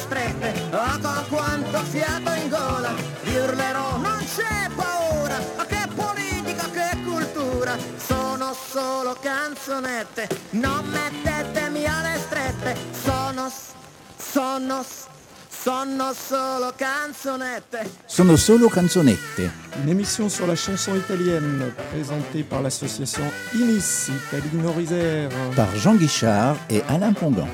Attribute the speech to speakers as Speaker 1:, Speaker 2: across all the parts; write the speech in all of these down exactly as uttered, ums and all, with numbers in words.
Speaker 1: strette, oh con quanto fiato in gola, vi urlerò non c'è paura, ma che politica, che cultura, sono solo canzonette, non mettetemi alle strette, sono, sono, sono solo canzonette.
Speaker 2: Sono solo canzonette.
Speaker 3: Une émission sur la chanson italienne présentée par l'association Inis Italino-Isère.
Speaker 2: Par Jean Guichard et Alain Pongan.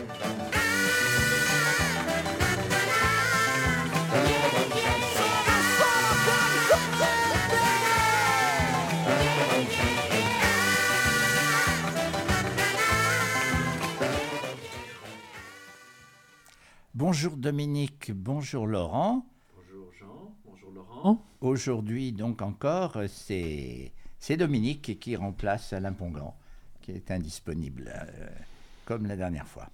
Speaker 2: Bonjour Dominique, bonjour Laurent.
Speaker 4: Bonjour Jean, bonjour Laurent.
Speaker 2: Aujourd'hui donc encore, c'est, c'est Dominique qui remplace Alain Pongan, qui est indisponible, euh, comme la dernière fois.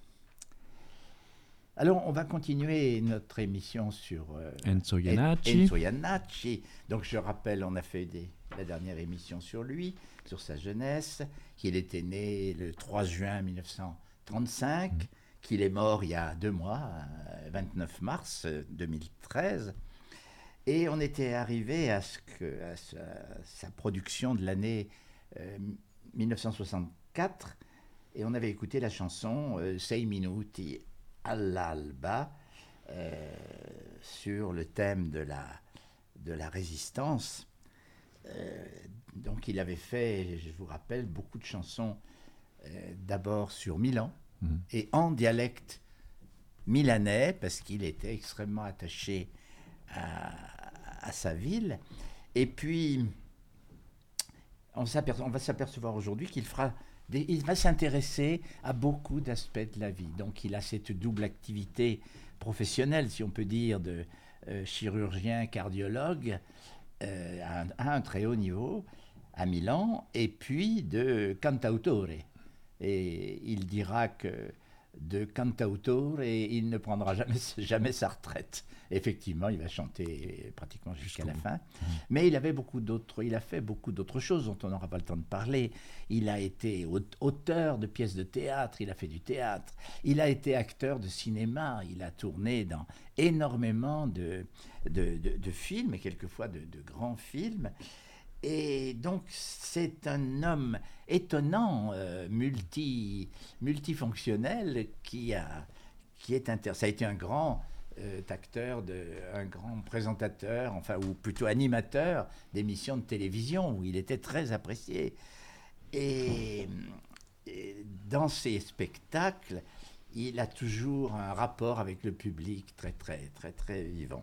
Speaker 2: Alors on va continuer notre émission sur euh,
Speaker 4: Enzo Jannacci.
Speaker 2: Enzo Jannacci. Donc je rappelle, on a fait des, la dernière émission sur lui, sur sa jeunesse, qu'il était né le trois juin mille neuf cent trente-cinq, mmh. qu'il est mort il y a deux mois, vingt-neuf mars deux mille treize, et on était arrivé à, ce que, à sa, sa production de l'année euh, mille neuf cent soixante-quatre, et on avait écouté la chanson euh, Sei minuti all'alba, euh, sur le thème de la, de la résistance. Euh, donc il avait fait, je vous rappelle, beaucoup de chansons, euh, d'abord sur Milan, Mmh. et en dialecte milanais, parce qu'il était extrêmement attaché à, à sa ville. Et puis, on, on va s'apercevoir aujourd'hui qu'il fera des, il va s'intéresser à beaucoup d'aspects de la vie. Donc, il a cette double activité professionnelle, si on peut dire, de euh, chirurgien, cardiologue, euh, à, un, à un très haut niveau, à Milan, et puis de cantautore. Et il dira que de cantautore, il ne prendra jamais, jamais sa retraite. Effectivement, il va chanter pratiquement jusqu'à la fin. Mais il avait beaucoup d'autres, il a fait beaucoup d'autres choses dont on n'aura pas le temps de parler. Il a été auteur de pièces de théâtre, il a fait du théâtre. Il a été acteur de cinéma, il a tourné dans énormément de, de, de, de films, et quelquefois de, de grands films. Et donc, c'est un homme étonnant, euh, multi, multifonctionnel, qui, a, qui est inter... Ça a été un grand euh, acteur, de, un grand présentateur, enfin, ou plutôt animateur d'émissions de télévision, où il était très apprécié. Et, et dans ses spectacles, il a toujours un rapport avec le public très, très, très, très vivant.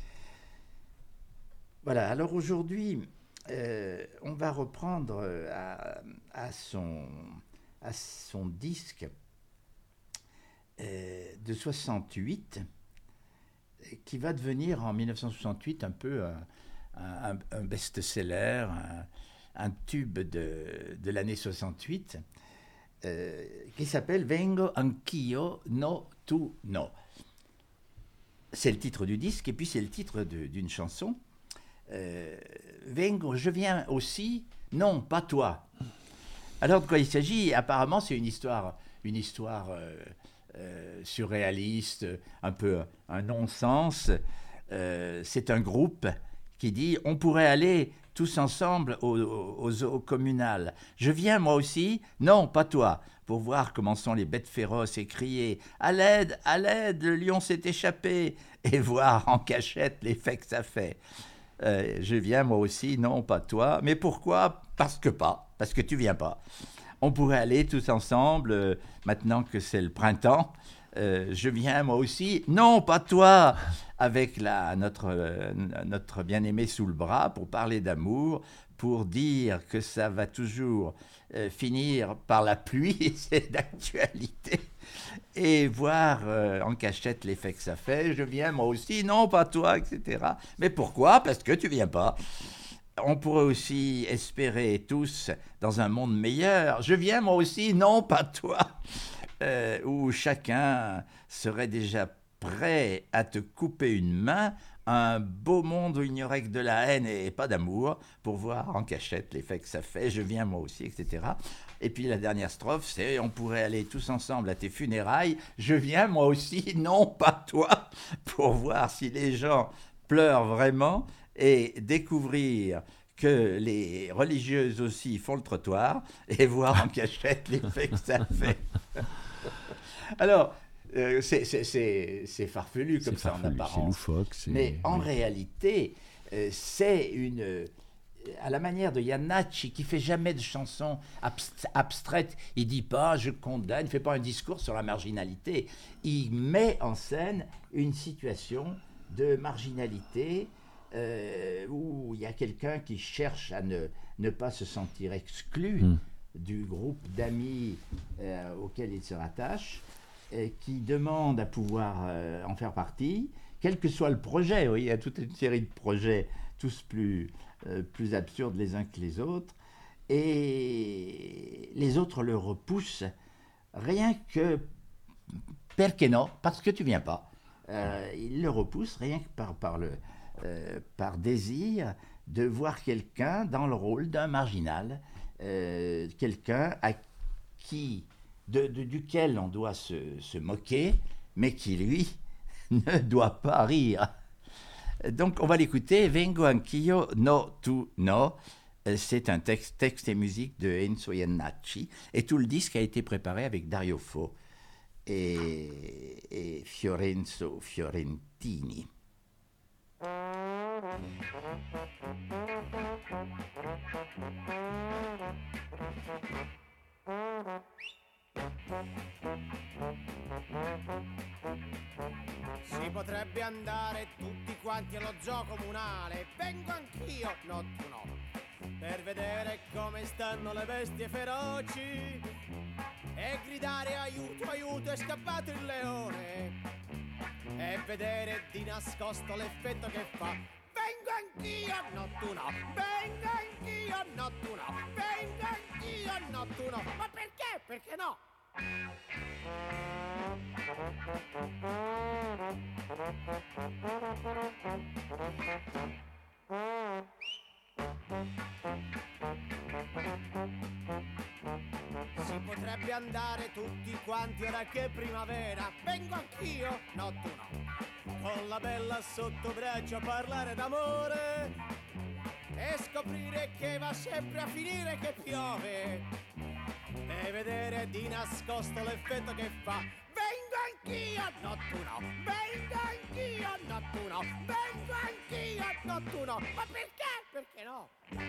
Speaker 2: Voilà, alors aujourd'hui... Euh, on va reprendre à, à, son, à son disque euh, de soixante-huit, qui va devenir en mille neuf cent soixante-huit un peu un, un, un best-seller, un, un tube de, de l'année soixante-huit, euh, qui s'appelle Vengo anch'io, no tu no. C'est le titre du disque, et puis c'est le titre de, d'une chanson. Euh, Vengo, je viens aussi, non, pas toi. Alors de quoi il s'agit? Apparemment, c'est une histoire, une histoire euh, euh, surréaliste, un peu un non-sens. Euh, c'est un groupe qui dit on pourrait aller tous ensemble au, au, au communal. Je viens moi aussi, non, pas toi, pour voir comment sont les bêtes féroces et crier à l'aide, à l'aide, le lion s'est échappé, et voir en cachette l'effet que ça fait. Euh, je viens moi aussi, non pas toi, mais pourquoi? Parce que pas, parce que tu viens pas. On pourrait aller tous ensemble, euh, maintenant que c'est le printemps, euh, je viens moi aussi, non pas toi, avec la, notre, euh, notre bien-aimé sous le bras pour parler d'amour, pour dire que ça va toujours euh, finir par la pluie, c'est d'actualité. Et voir euh, en cachette l'effet que ça fait. Je viens moi aussi, non pas toi, et cetera. Mais pourquoi? Parce que tu viens pas. On pourrait aussi espérer tous dans un monde meilleur. Je viens moi aussi, non pas toi. Euh, où chacun serait déjà prêt à te couper une main un beau monde où il n'y aurait que de la haine et pas d'amour, pour voir en cachette l'effet que ça fait, je viens moi aussi, et cetera. Et puis la dernière strophe, c'est « On pourrait aller tous ensemble à tes funérailles, je viens moi aussi, non pas toi », pour voir si les gens pleurent vraiment et découvrir que les religieuses aussi font le trottoir et voir en cachette l'effet que ça fait. Alors, euh, c'est, c'est, c'est, c'est farfelu comme
Speaker 4: c'est
Speaker 2: ça
Speaker 4: farfelu,
Speaker 2: en apparence.
Speaker 4: C'est loufoque. C'est...
Speaker 2: Mais en
Speaker 4: oui.
Speaker 2: réalité, euh, c'est une... euh, à la manière de Jannacci, qui fait jamais de chansons abst- abstraites. Il dit pas « je condamne », il ne fait pas un discours sur la marginalité. Il met en scène une situation de marginalité euh, où il y a quelqu'un qui cherche à ne, ne pas se sentir exclu
Speaker 4: Mm.
Speaker 2: du groupe d'amis euh, auquel il se rattache, et qui demande à pouvoir euh, en faire partie, quel que soit le projet. Oui, il y a toute une série de projets, tous plus, euh, plus absurdes les uns que les autres, et les autres le repoussent, rien que perché no, parce que tu viens pas. Euh, ils le repoussent rien que par, par, le, euh, par désir de voir quelqu'un dans le rôle d'un marginal, euh, quelqu'un à qui, de, de, duquel on doit se, se moquer, mais qui, lui, ne doit pas rire. Donc, on va l'écouter. Vengo anch'io, no, tu, no. C'est un texte, texte et musique de Enzo Jannacci. Et tout le disque a été préparé avec Dario Fo et, et Fiorenzo Fiorentini.
Speaker 5: Si potrebbe andare tutti quanti allo zoo comunale, vengo anch'io, no tu no, per vedere come stanno le bestie feroci e gridare aiuto, aiuto, è scappato il leone, e vedere di nascosto l'effetto che fa. Vengo anch'io, no tu no, vengo anch'io, no tu no, vengo anch'io, no tu no, ma perché? Perché no? Si potrebbe andare tutti quanti ora che è primavera, vengo anch'io, no tu no, con la bella sotto braccio a parlare d'amore e scoprire che va sempre a finire che piove e vedere di nascosto l'effetto che fa. Vengo anch'io, no tu no, vengo anch'io, no tu no, vengo anch'io, no tu no, ma perché? Perché no?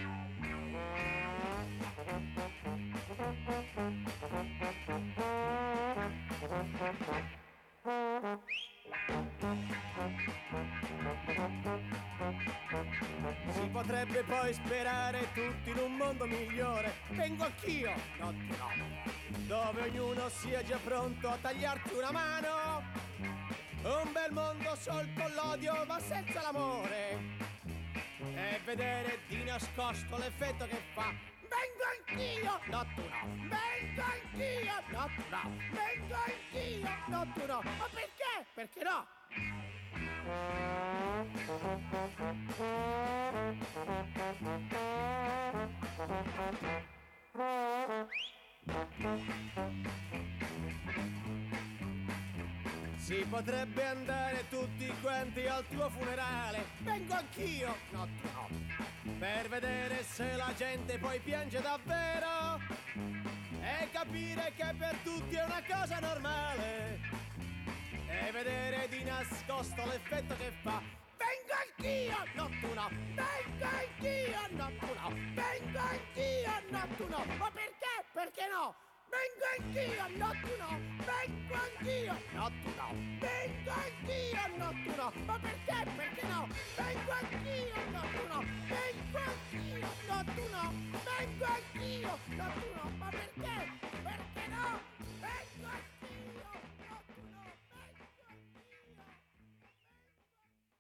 Speaker 5: Si potrebbe poi sperare tutti in un mondo migliore, vengo anch'io, no tu no, dove ognuno sia già pronto a tagliarti una mano, un bel mondo sol con l'odio ma senza l'amore, e vedere di nascosto l'effetto che fa. Vengo anch'io, no tu no, vengo anch'io, no tu no, vengo anch'io, no tu no, ma perché? Perché no? Si potrebbe andare tutti quanti al tuo funerale, vengo anch'io, no tu no, per vedere se la gente poi piange davvero e capire che per tutti è una cosa normale e vedere di nascosto l'effetto che fa. Vengo anch'io, no tu no, vengo anch'io, no tu no, vengo anch'io, no tu no, ma perché? Perché no? Vengo anch'io, no tu no, vengo anch'io, no tu no, vengo anch'io, no tu no, ma perché? Perché no? Vengo anch'io, no tu no, vengo anch'io, no tu no, vengo anch'io, no tu no, ma perché? Perché no? Vengo anch'io, no tu no, vengo anch'io.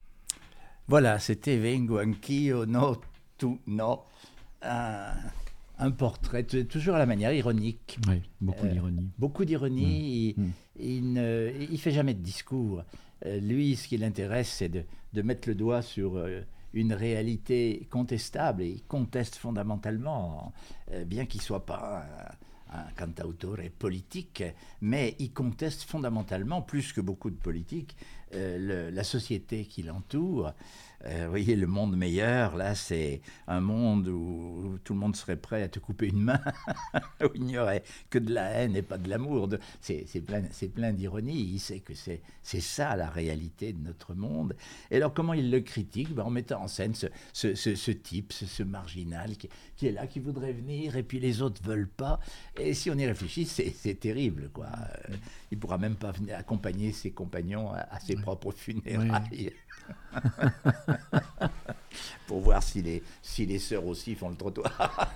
Speaker 2: Voilà, c'était Vengo anch'io, no tu no. Un un portrait, t- toujours à la manière ironique.
Speaker 4: Oui, beaucoup
Speaker 2: Euh,
Speaker 4: d'ironie.
Speaker 2: Beaucoup d'ironie.
Speaker 4: Mmh.
Speaker 2: Il ne il fait jamais de discours. Euh, lui, ce qui l'intéresse, c'est de, de mettre le doigt sur euh, une réalité contestable. Et il conteste fondamentalement, euh, bien qu'il ne soit pas un, un cantautore politique, mais il conteste fondamentalement, plus que beaucoup de politiques, euh, le, la société qui l'entoure. Euh, vous voyez, le monde meilleur, là, c'est un monde où, où tout le monde serait prêt à te couper une main, où il n'y aurait que de la haine et pas de l'amour. De- C'est, c'est plein, c'est plein d'ironie. Il sait que c'est, c'est ça la réalité de notre monde. Et alors, comment il le critique? Ben, en mettant en scène ce, ce, ce, ce type, ce, ce marginal qui, qui est là, qui voudrait venir, et puis les autres ne veulent pas. Et si on y réfléchit, c'est, c'est terrible, quoi. Euh, il ne pourra même pas venir accompagner ses compagnons à, à ses
Speaker 4: Ouais.
Speaker 2: propres funérailles. Pour voir si les, si les sœurs aussi font le trottoir.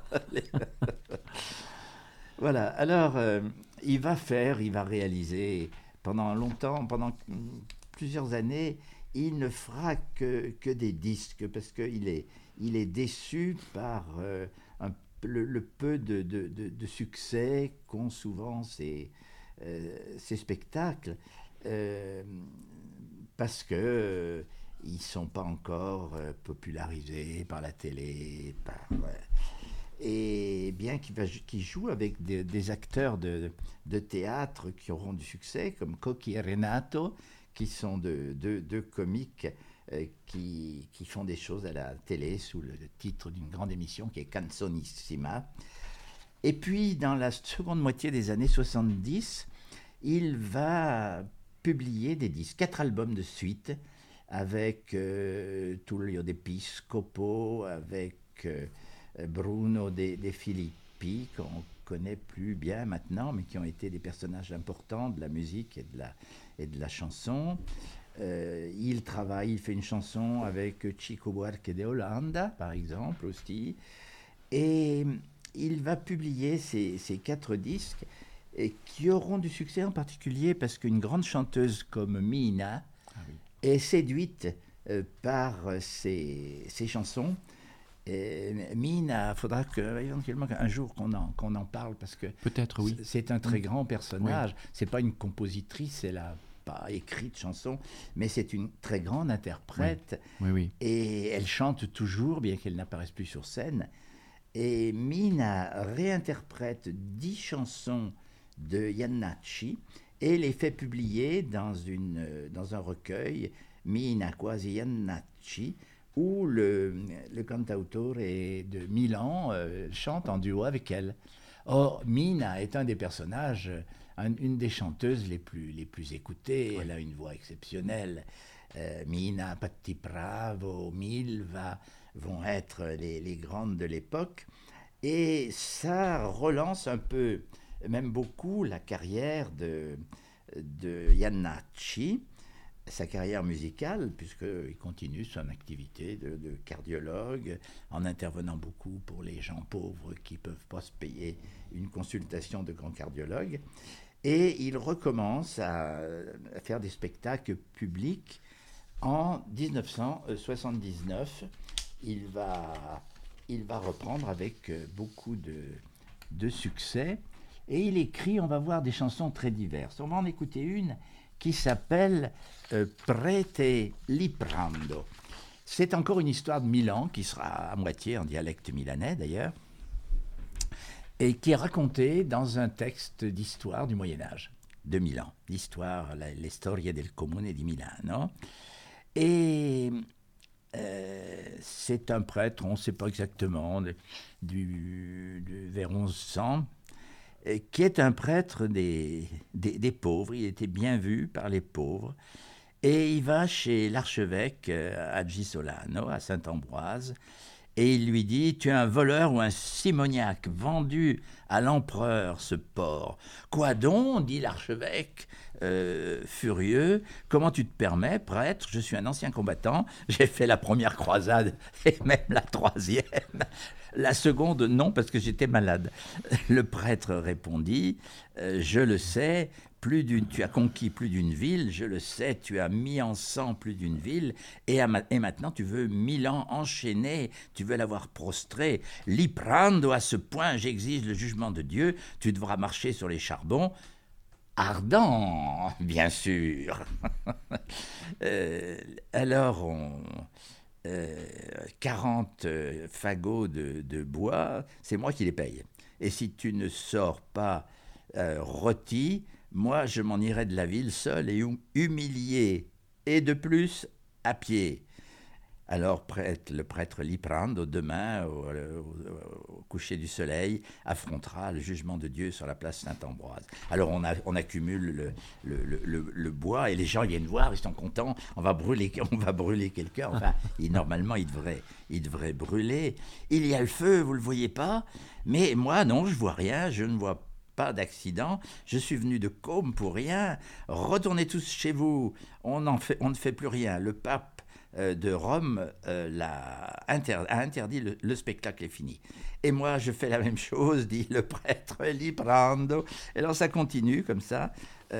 Speaker 2: Voilà, alors euh, il va faire, il va réaliser pendant longtemps, pendant plusieurs années, il ne fera que, que des disques parce qu'il est, il est déçu par euh, un, le, le peu de, de, de, de succès qu'ont souvent ces, euh, ces spectacles. Euh, parce que euh, ils ne sont pas encore euh, popularisés par la télé. Par, ouais. Et bien qu'il, va, qu'il joue avec des, des acteurs de, de théâtre qui auront du succès, comme Cocchi et Renato, qui sont deux de, de comiques euh, qui, qui font des choses à la télé sous le titre d'une grande émission qui est Canzonissima. Et puis, dans la seconde moitié des années soixante-dix, il va publié des disques, quatre albums de suite, avec euh, Tullio De Piscopo, avec euh, Bruno De, De Filippi, qu'on ne connaît plus bien maintenant, mais qui ont été des personnages importants de la musique et de la, et de la chanson. Euh, il travaille, il fait une chanson avec Chico Buarque de Holanda, par exemple, aussi. Et il va publier ces, ces quatre disques, et qui auront du succès en particulier parce qu'une grande chanteuse comme Mina ah oui. est séduite euh, par ces, ces chansons. Et Mina, il faudra que, éventuellement un jour qu'on en, qu'on en parle parce que
Speaker 4: peut-être, oui.
Speaker 2: c'est un très grand personnage.
Speaker 4: Oui.
Speaker 2: C'est pas une compositrice, elle n'a pas écrit de chansons, mais c'est une très grande interprète.
Speaker 4: Oui. Oui, oui.
Speaker 2: Et elle chante toujours, bien qu'elle n'apparaisse plus sur scène. Et Mina réinterprète dix chansons de Iannacci et les fait publier dans, une, dans un recueil, Mina quasi Iannacci, où le, le cantautore de Milan euh, chante en duo avec elle. Or, Mina est un des personnages, un, une des chanteuses les plus, les plus écoutées. Ouais. Elle a une voix exceptionnelle. Euh, Mina, Patti Bravo, Milva vont être les, les grandes de l'époque. Et ça relance un peu, même beaucoup, la carrière de, de Iannacci, sa carrière musicale, puisqu'il continue son activité de, de cardiologue, en intervenant beaucoup pour les gens pauvres qui ne peuvent pas se payer une consultation de grand cardiologue. Et il recommence à, à faire des spectacles publics en dix-neuf cent soixante-dix-neuf. Il va, il va reprendre avec beaucoup de, de succès. Et il écrit, on va voir, des chansons très diverses. On va en écouter une qui s'appelle euh, Prete Liprando. C'est encore une histoire de Milan, qui sera à moitié en dialecte milanais d'ailleurs, et qui est racontée dans un texte d'histoire du Moyen-Âge, de Milan. L'histoire, la, la storia del comune di Milano. Et euh, c'est un prêtre, on ne sait pas exactement, de, du, de, vers onze cents, qui est un prêtre des, des, des pauvres. Il était bien vu par les pauvres. Et il va chez l'archevêque à Gisolano, à Saint-Ambroise, et il lui dit « Tu es un voleur ou un simoniaque vendu à l'empereur, ce porc. »« Quoi donc ?» dit l'archevêque. euh, furieux. Comment tu te permets, prêtre? Je suis un ancien combattant, j'ai fait la première croisade et même la troisième. La seconde, non, parce que j'étais malade. Le prêtre répondit, euh, je le sais, plus d'une, tu as conquis plus d'une ville, je le sais, tu as mis en sang plus d'une ville, et, à, et maintenant tu veux mille ans enchaînés, tu veux l'avoir prostré. Li prando, à ce point, j'exige le jugement de Dieu, tu devras marcher sur les charbons. Ardent, bien sûr. euh, alors, on, euh, quarante fagots de, de bois, c'est moi qui les paye. Et si tu ne sors pas euh, rôti, moi, je m'en irai de la ville seul et hum, humilié, et de plus, à pied. Alors prêtre, le prêtre Liprando, demain, au, au, au coucher du soleil, affrontera le jugement de Dieu sur la place Saint-Ambroise. Alors on, a, on accumule le, le, le, le, le bois et les gens viennent voir, ils sont contents, on va brûler, on va brûler quelqu'un. Enfin, il, normalement, il devrait, il devrait brûler. Il y a le feu, vous ne le voyez pas, mais moi, non, je ne vois rien, je ne vois pas. Pas d'accident, je suis venu de Côme pour rien, retournez tous chez vous, on, en fait, on ne fait plus rien. Le pape euh, de Rome euh, l'a inter, a interdit, le, le spectacle est fini. Et moi, je fais la même chose, dit le prêtre Liprando. Et alors ça continue comme ça.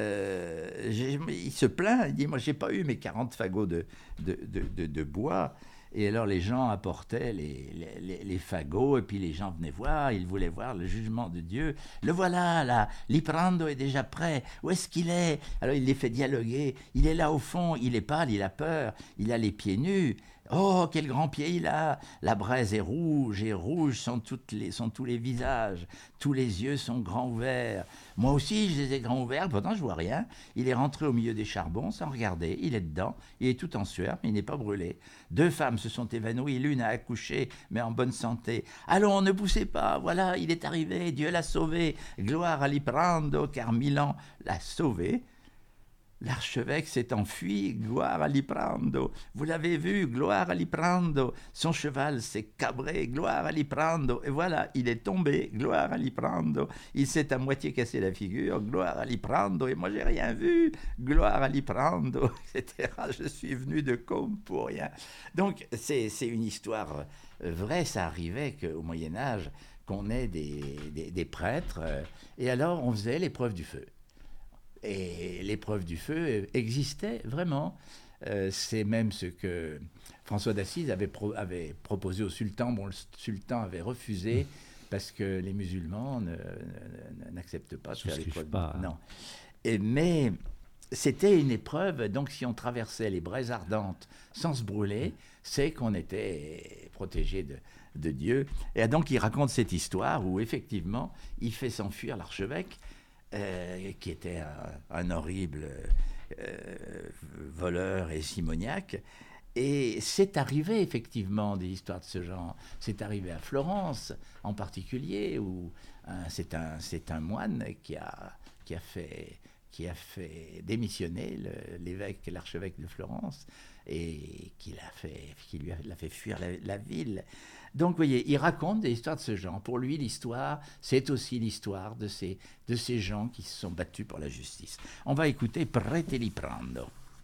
Speaker 2: Euh, il se plaint, il dit, moi, j'ai pas eu mes quarante fagots de, de, de, de, de bois. Et alors les gens apportaient les, les, les, les fagots, et puis les gens venaient voir, ils voulaient voir le jugement de Dieu. Le voilà, là, Liprando est déjà prêt, où est-ce qu'il est? Alors il les fait dialoguer, il est là au fond, il est pâle, il a peur, il a les pieds nus. Oh, quel grand pied il a! La braise est rouge, et rouges sont, toutes les, sont tous les visages. Tous les yeux sont grands ouverts. Moi aussi, je les ai grands ouverts, pourtant je vois rien. Il est rentré au milieu des charbons sans regarder. Il est dedans, il est tout en sueur, mais il n'est pas brûlé. Deux femmes se sont évanouies, l'une a accouché, mais en bonne santé. Allons, ne poussez pas, voilà, il est arrivé, Dieu l'a sauvé. Gloire à Liprando, car Milan l'a sauvé. L'archevêque s'est enfui, gloire à Liprando. Vous l'avez vu, gloire à Liprando. Son cheval s'est cabré, gloire à Liprando. Et voilà, il est tombé, gloire à Liprando. Il s'est à moitié cassé la figure, gloire à Liprando. Et moi, j'ai rien vu, gloire à Liprando, et cetera. Je suis venu de Côme pour rien. Donc, c'est, c'est une histoire vraie. Ça arrivait qu'au Moyen-Âge, qu'on ait des, des, des prêtres. Et alors, on faisait l'épreuve du feu. Et l'épreuve du feu existait vraiment. Euh, c'est même ce que François d'Assise avait, pro- avait proposé au sultan. Bon, le sultan avait refusé parce que les musulmans ne, ne, n'acceptent pas de faire l'épreuve.
Speaker 4: Pas.
Speaker 2: Non. Et, mais c'était une épreuve, donc si on traversait les braises ardentes sans se brûler, c'est qu'on était protégé de, de Dieu. Et donc il raconte cette histoire où effectivement il fait s'enfuir l'archevêque, Euh, qui était un, un horrible euh, voleur et simoniaque. Et c'est arrivé effectivement des histoires de ce genre. C'est arrivé à Florence en particulier, où hein, c'est, un, c'est un moine qui a, qui a, fait, qui a fait démissionner le, l'évêque, l'archevêque de Florence, et qui l'a fait, qui lui a, l'a fait fuir la, la ville. Donc, vous voyez, il raconte des histoires de ce genre. Pour lui, l'histoire, c'est aussi l'histoire de ces, de ces gens qui se sont battus pour la justice. On va écouter Prete Liprando.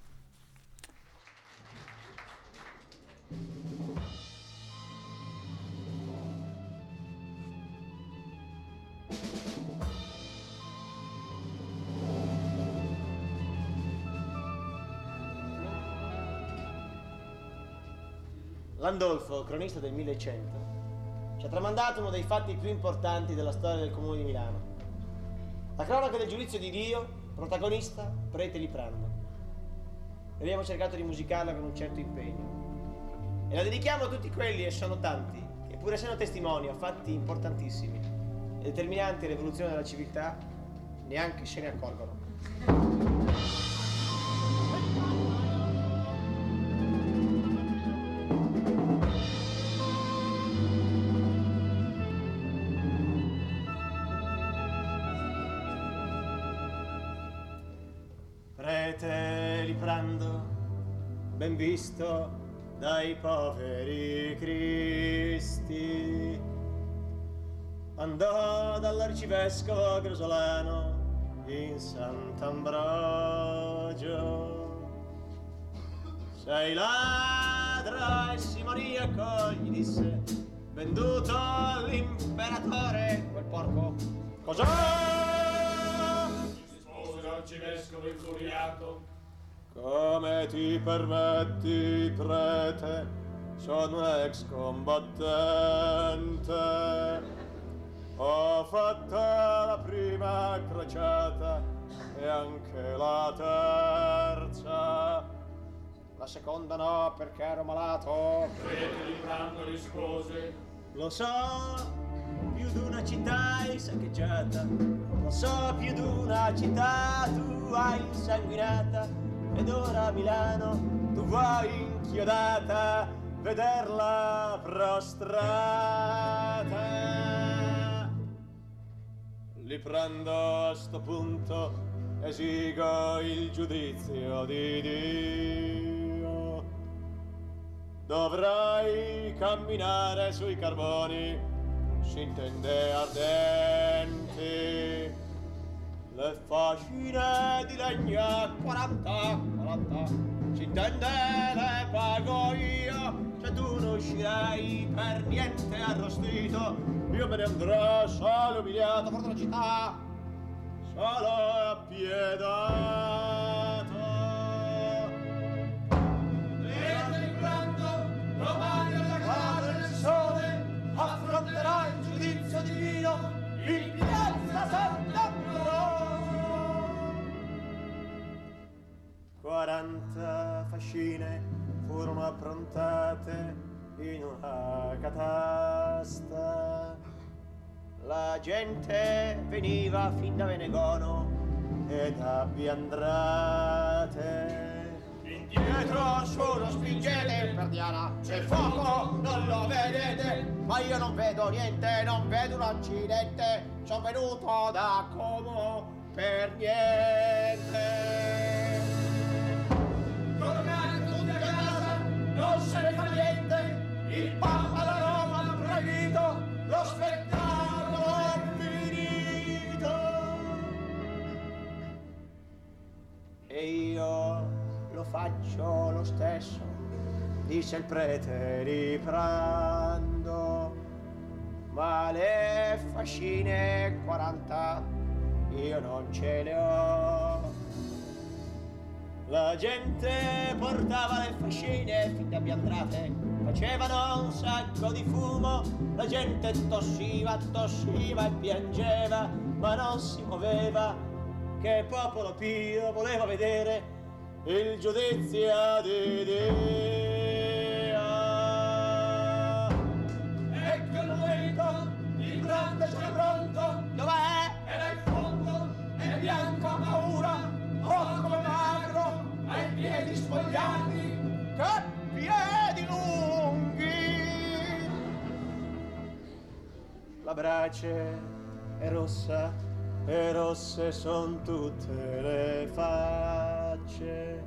Speaker 6: Landolfo, cronista del millecento, ci ha tramandato uno dei fatti più importanti della storia del Comune di Milano. La cronaca del giudizio di Dio, protagonista Prete Liprando. E abbiamo cercato di musicarla con un certo impegno. E la dedichiamo a tutti quelli, e sono tanti, che pur essendo testimoni a fatti importantissimi e determinanti all'evoluzione della civiltà, neanche se ne accorgono. Prete Liprando, ben visto dai poveri cristi, andò dall'arcivescovo Grosolano in Sant'Ambrogio. Sei ladra e simoniaco, gli disse, venduto all'imperatore quel porco. Cos'è?
Speaker 5: Si rispose l'arcivescovo infuriato.
Speaker 6: Come ti permetti, prete? Sono ex combattente. Ho fatto la prima crociata e anche la terza. La seconda no, perché ero malato.
Speaker 5: Prete Liprando rispose.
Speaker 6: Lo so, più d'una città hai saccheggiata. Lo so, più d'una città tu hai insanguinata. Ed ora a Milano tu vuoi inchiodata vederla prostrata. Li prendo a sto punto, esigo il giudizio di Dio. Dovrai camminare sui carboni, si intende ardenti. Le fascine di legna quaranta, quaranta, si intende le pago io. Se tu non uscirai per niente arrostito, io me ne andrò solo umiliato fuori dalla città, solo appiedato.
Speaker 5: Prete Liprando, domani alla calare del sole,
Speaker 6: affronterà il giudizio divino in piazza Sant'Ambrogio. Quaranta fascine furono approntate in una catasta. La gente veniva fin da Venegono e da Biandrate. Indietro su lo spingete per Diana, c'è il fuoco, non lo vedete, ma io non vedo niente, non vedo un accidente, sono venuto da Como per niente. Tornate tutti a casa, non se ne fa niente, il Papa da Roma ha proibito, lo spettacolo è finito. E io lo faccio lo stesso, disse il prete Liprando, ma le fascine quaranta io non ce le ho. La gente portava le fascine fin da Biandrate, facevano un sacco di fumo, la gente tossiva, tossiva e piangeva, ma non si muoveva, che popolo pio voleva vedere il giudizio di Dio.
Speaker 5: ecco il momento, il grande c'è pronto,
Speaker 6: Dov'è?
Speaker 5: è là in fondo, è bianco a paura, oh come magro, ha i piedi spogliati.
Speaker 6: Che piedi lunghi! La brace è rossa e rosse son tutte le facce.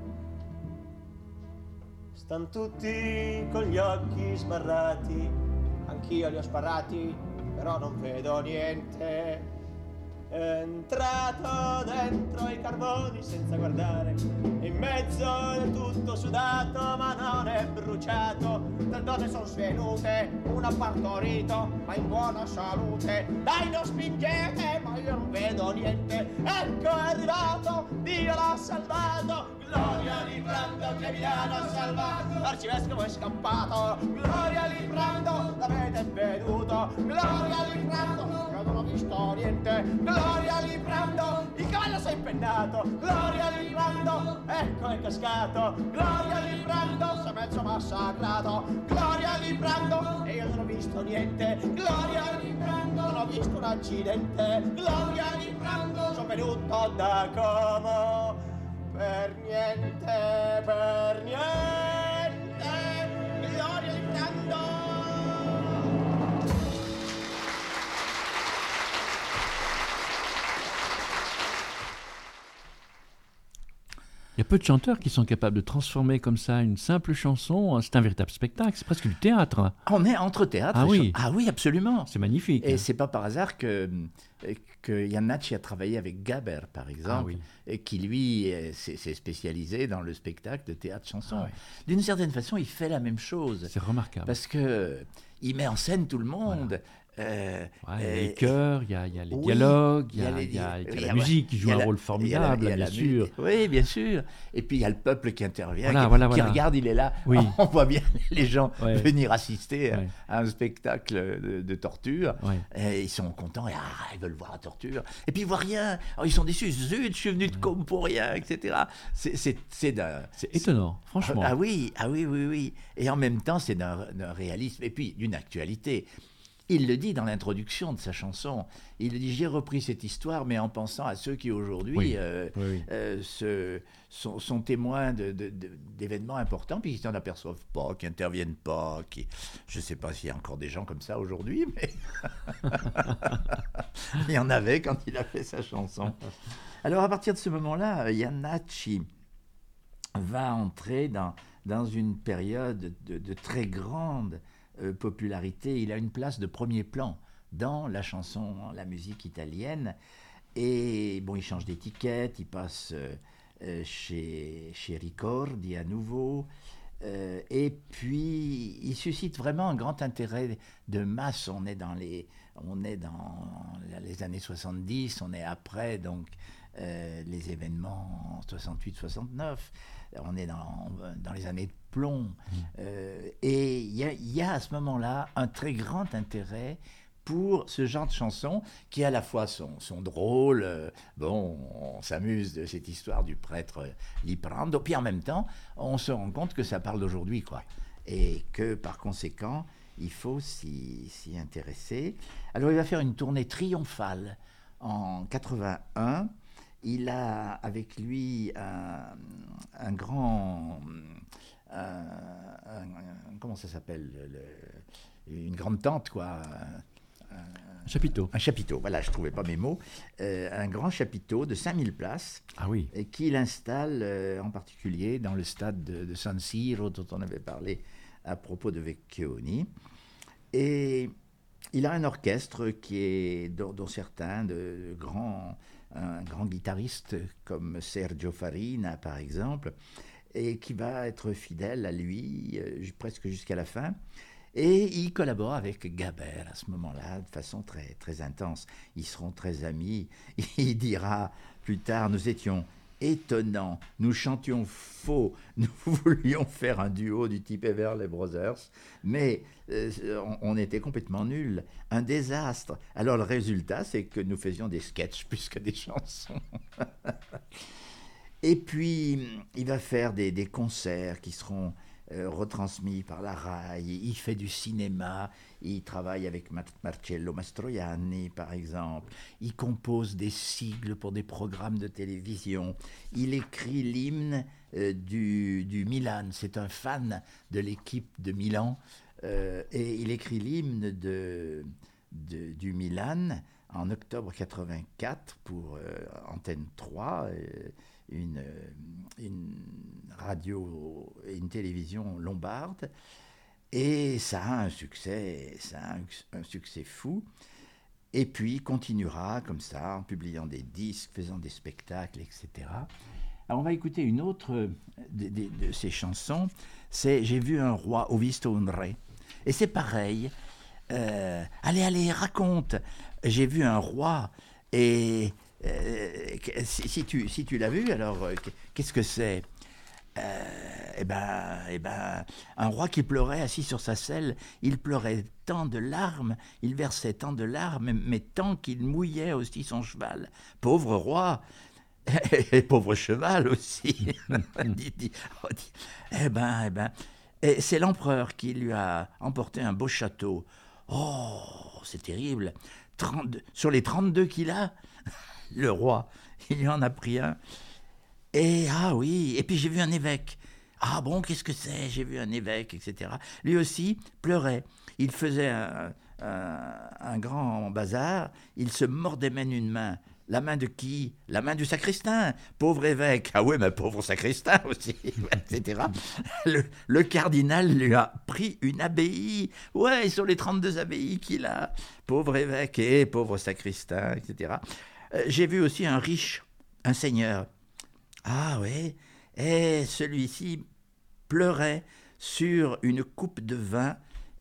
Speaker 6: Stan tutti con gli occhi sbarrati, anch'io li ho sbarrati, però non vedo niente. È entrato dentro i carboni senza guardare, in mezzo è tutto sudato ma non è bruciato. Dal donne son svenute, un ha partorito ma in buona salute. Dai non spingete, ma io non vedo niente. Ecco è arrivato, Dio l'ha salvato. Gloria a Liprando che Milano ha salvato. L'arcivescovo è scappato. Gloria a Liprando, l'avete veduto. Gloria a Liprando, io non ho visto niente. Gloria a Liprando, il cavallo si è impennato. Gloria a Liprando, ecco è cascato. Gloria a Liprando, si è mezzo massacrato. Gloria a Liprando, e io non ho visto niente. Gloria a Liprando, non ho visto un accidente. Gloria a Liprando, sono venuto da Como per niente, per niente. Gloria a Liprando.
Speaker 4: Il y a peu de chanteurs qui sont capables de transformer comme ça une simple chanson. C'est un véritable spectacle, c'est presque du théâtre.
Speaker 2: On est entre théâtre
Speaker 4: ah
Speaker 2: et
Speaker 4: oui.
Speaker 2: chanson. Ah oui, absolument.
Speaker 4: C'est magnifique.
Speaker 2: Et c'est pas par hasard que, que Jannacci a travaillé avec Gaber, par exemple,
Speaker 4: ah oui.
Speaker 2: et qui, lui, s'est, s'est spécialisé dans le spectacle de théâtre-chanson.
Speaker 4: Ah oui.
Speaker 2: D'une certaine façon, il fait la même chose.
Speaker 4: C'est remarquable.
Speaker 2: Parce qu'il met en scène tout le monde.
Speaker 4: Voilà.
Speaker 2: Euh,
Speaker 4: ouais, il y a
Speaker 2: euh,
Speaker 4: les chœurs, il y a, il y a les
Speaker 2: oui,
Speaker 4: dialogues, il y a,
Speaker 2: il y a les-
Speaker 4: il y a- il y a
Speaker 2: oui,
Speaker 4: la
Speaker 2: ouais.
Speaker 4: musique qui
Speaker 2: Il
Speaker 4: joue
Speaker 2: y a
Speaker 4: un
Speaker 2: la-
Speaker 4: rôle
Speaker 2: il y a la-
Speaker 4: formidable,
Speaker 2: il y a
Speaker 4: bien
Speaker 2: la
Speaker 4: sûr.
Speaker 2: mu- Oui, bien sûr. Et puis il y a le peuple qui intervient,
Speaker 4: Voilà,
Speaker 2: qui,
Speaker 4: voilà,
Speaker 2: qui
Speaker 4: voilà.
Speaker 2: regarde, il est là.
Speaker 4: Oui.
Speaker 2: On voit bien les gens
Speaker 4: Ouais.
Speaker 2: venir assister à-
Speaker 4: Ouais.
Speaker 2: à un spectacle de, de torture.
Speaker 4: Ouais.
Speaker 2: Et ils sont contents, et, ah, ils veulent voir la torture. Et puis ils voient rien. Alors, ils sont déçus. Zut, je suis venu de Côme pour rien, et cetera. C'est, c'est, c'est d'un-
Speaker 4: C'est étonnant, franchement.
Speaker 2: Ah oui, ah oui, oui, oui. Et en même temps, c'est d'un, d'un réalisme et puis d'une actualité. Il le dit dans l'introduction de sa chanson. Il dit, j'ai repris cette histoire, mais en pensant à ceux qui aujourd'hui
Speaker 4: Oui.
Speaker 2: euh,
Speaker 4: Oui, oui.
Speaker 2: euh, se, sont, sont témoins de, de, de, d'événements importants, puis qui s'en aperçoivent pas, qui n'interviennent pas. Qui... Je ne sais pas s'il y a encore des gens comme ça aujourd'hui, mais il y en avait quand il a fait sa chanson. Alors à partir de ce moment-là, Jannacci va entrer dans, dans une période de, de très grande euh, popularité. Il a une place de premier plan dans la chanson, la musique italienne. Et bon, il change d'étiquette, il passe euh, euh, chez, chez Ricordi à nouveau. Euh, et puis, il suscite vraiment un grand intérêt de masse. On est dans les, on est dans les années soixante-dix, on est après donc euh, les événements en soixante-huit soixante-neuf. On est dans, dans les années de plomb. Mmh. Euh, et il y, y a à ce moment-là un très grand intérêt pour ce genre de chansons qui à la fois sont, sont drôles, euh, bon, on s'amuse de cette histoire du prêtre Liprando, puis en même temps, on se rend compte que ça parle d'aujourd'hui, quoi. Et que par conséquent, il faut s'y, s'y intéresser. Alors il va faire une tournée triomphale en quatre-vingt-un. Il a avec lui un, un grand... Un, un, comment ça s'appelle le, une grande tente, quoi. Un,
Speaker 4: un chapiteau.
Speaker 2: Un chapiteau, voilà, je ne trouvais pas mes mots. Euh, un grand chapiteau de cinq mille places.
Speaker 4: Ah oui.
Speaker 2: Et qu'il installe euh, en particulier dans le stade de, de San Siro, dont on avait parlé à propos de Vecchioni. Et il a un orchestre qui est, dont, dont certains de, de grands... un grand guitariste comme Sergio Farina, par exemple, et qui va être fidèle à lui euh, presque jusqu'à la fin. Et il collabore avec Gaber à ce moment-là de façon très, très intense. Ils seront très amis. Il dira plus tard, nous étions étonnants, nous chantions faux, nous voulions faire un duo du type Everly Brothers, mais euh, on, on était complètement nuls, un désastre. Alors le résultat, c'est que nous faisions des sketchs plus que des chansons. Et puis, il va faire des, des concerts qui seront euh, retransmis par la RAI. Il fait du cinéma, il travaille avec Mar- Marcello Mastroianni, par exemple. Il compose des sigles pour des programmes de télévision. Il écrit l'hymne euh, du, du Milan. C'est un fan de l'équipe de Milan. Euh, et il écrit l'hymne de, de, du Milan en octobre quatre-vingt-quatre pour euh, Antenne trois. Euh, Une, une radio et une télévision lombarde, et ça a un succès, ça a un, un succès fou. Et puis il continuera comme ça, en publiant des disques, faisant des spectacles, et cetera. Alors on va écouter une autre de, de, de ses chansons, c'est « J'ai vu un roi, ho visto un re ». Et c'est pareil, euh, allez, allez, raconte, j'ai vu un roi, et... Euh, si, si, tu, si tu l'as vu, alors euh, qu'est-ce que c'est ? euh, Eh ben, eh ben, un roi qui pleurait assis sur sa selle, il pleurait tant de larmes, il versait tant de larmes, mais tant qu'il mouillait aussi son cheval. Pauvre roi, et pauvre cheval aussi. dit, dit, oh, dit, eh ben, eh ben, et c'est l'empereur qui lui a emporté un beau château. Oh, c'est terrible. trente, sur les trente-deux qu'il a, le roi, il lui en a pris un. Et ah oui, et puis j'ai vu un évêque. Ah bon, qu'est-ce que c'est ? J'ai vu un évêque, et cetera. Lui aussi pleurait. Il faisait un, un, un grand bazar, il se mordait même une main La main de qui? La main du sacristain. Pauvre évêque. Ah ouais, mais pauvre sacristain aussi, et cetera. Le, le cardinal lui a pris une abbaye. Ouais, sur les trente-deux abbayes qu'il a. Pauvre évêque et pauvre sacristain, et cetera. Euh, j'ai vu aussi un riche, un seigneur. Ah ouais, et celui-ci pleurait sur une coupe de vin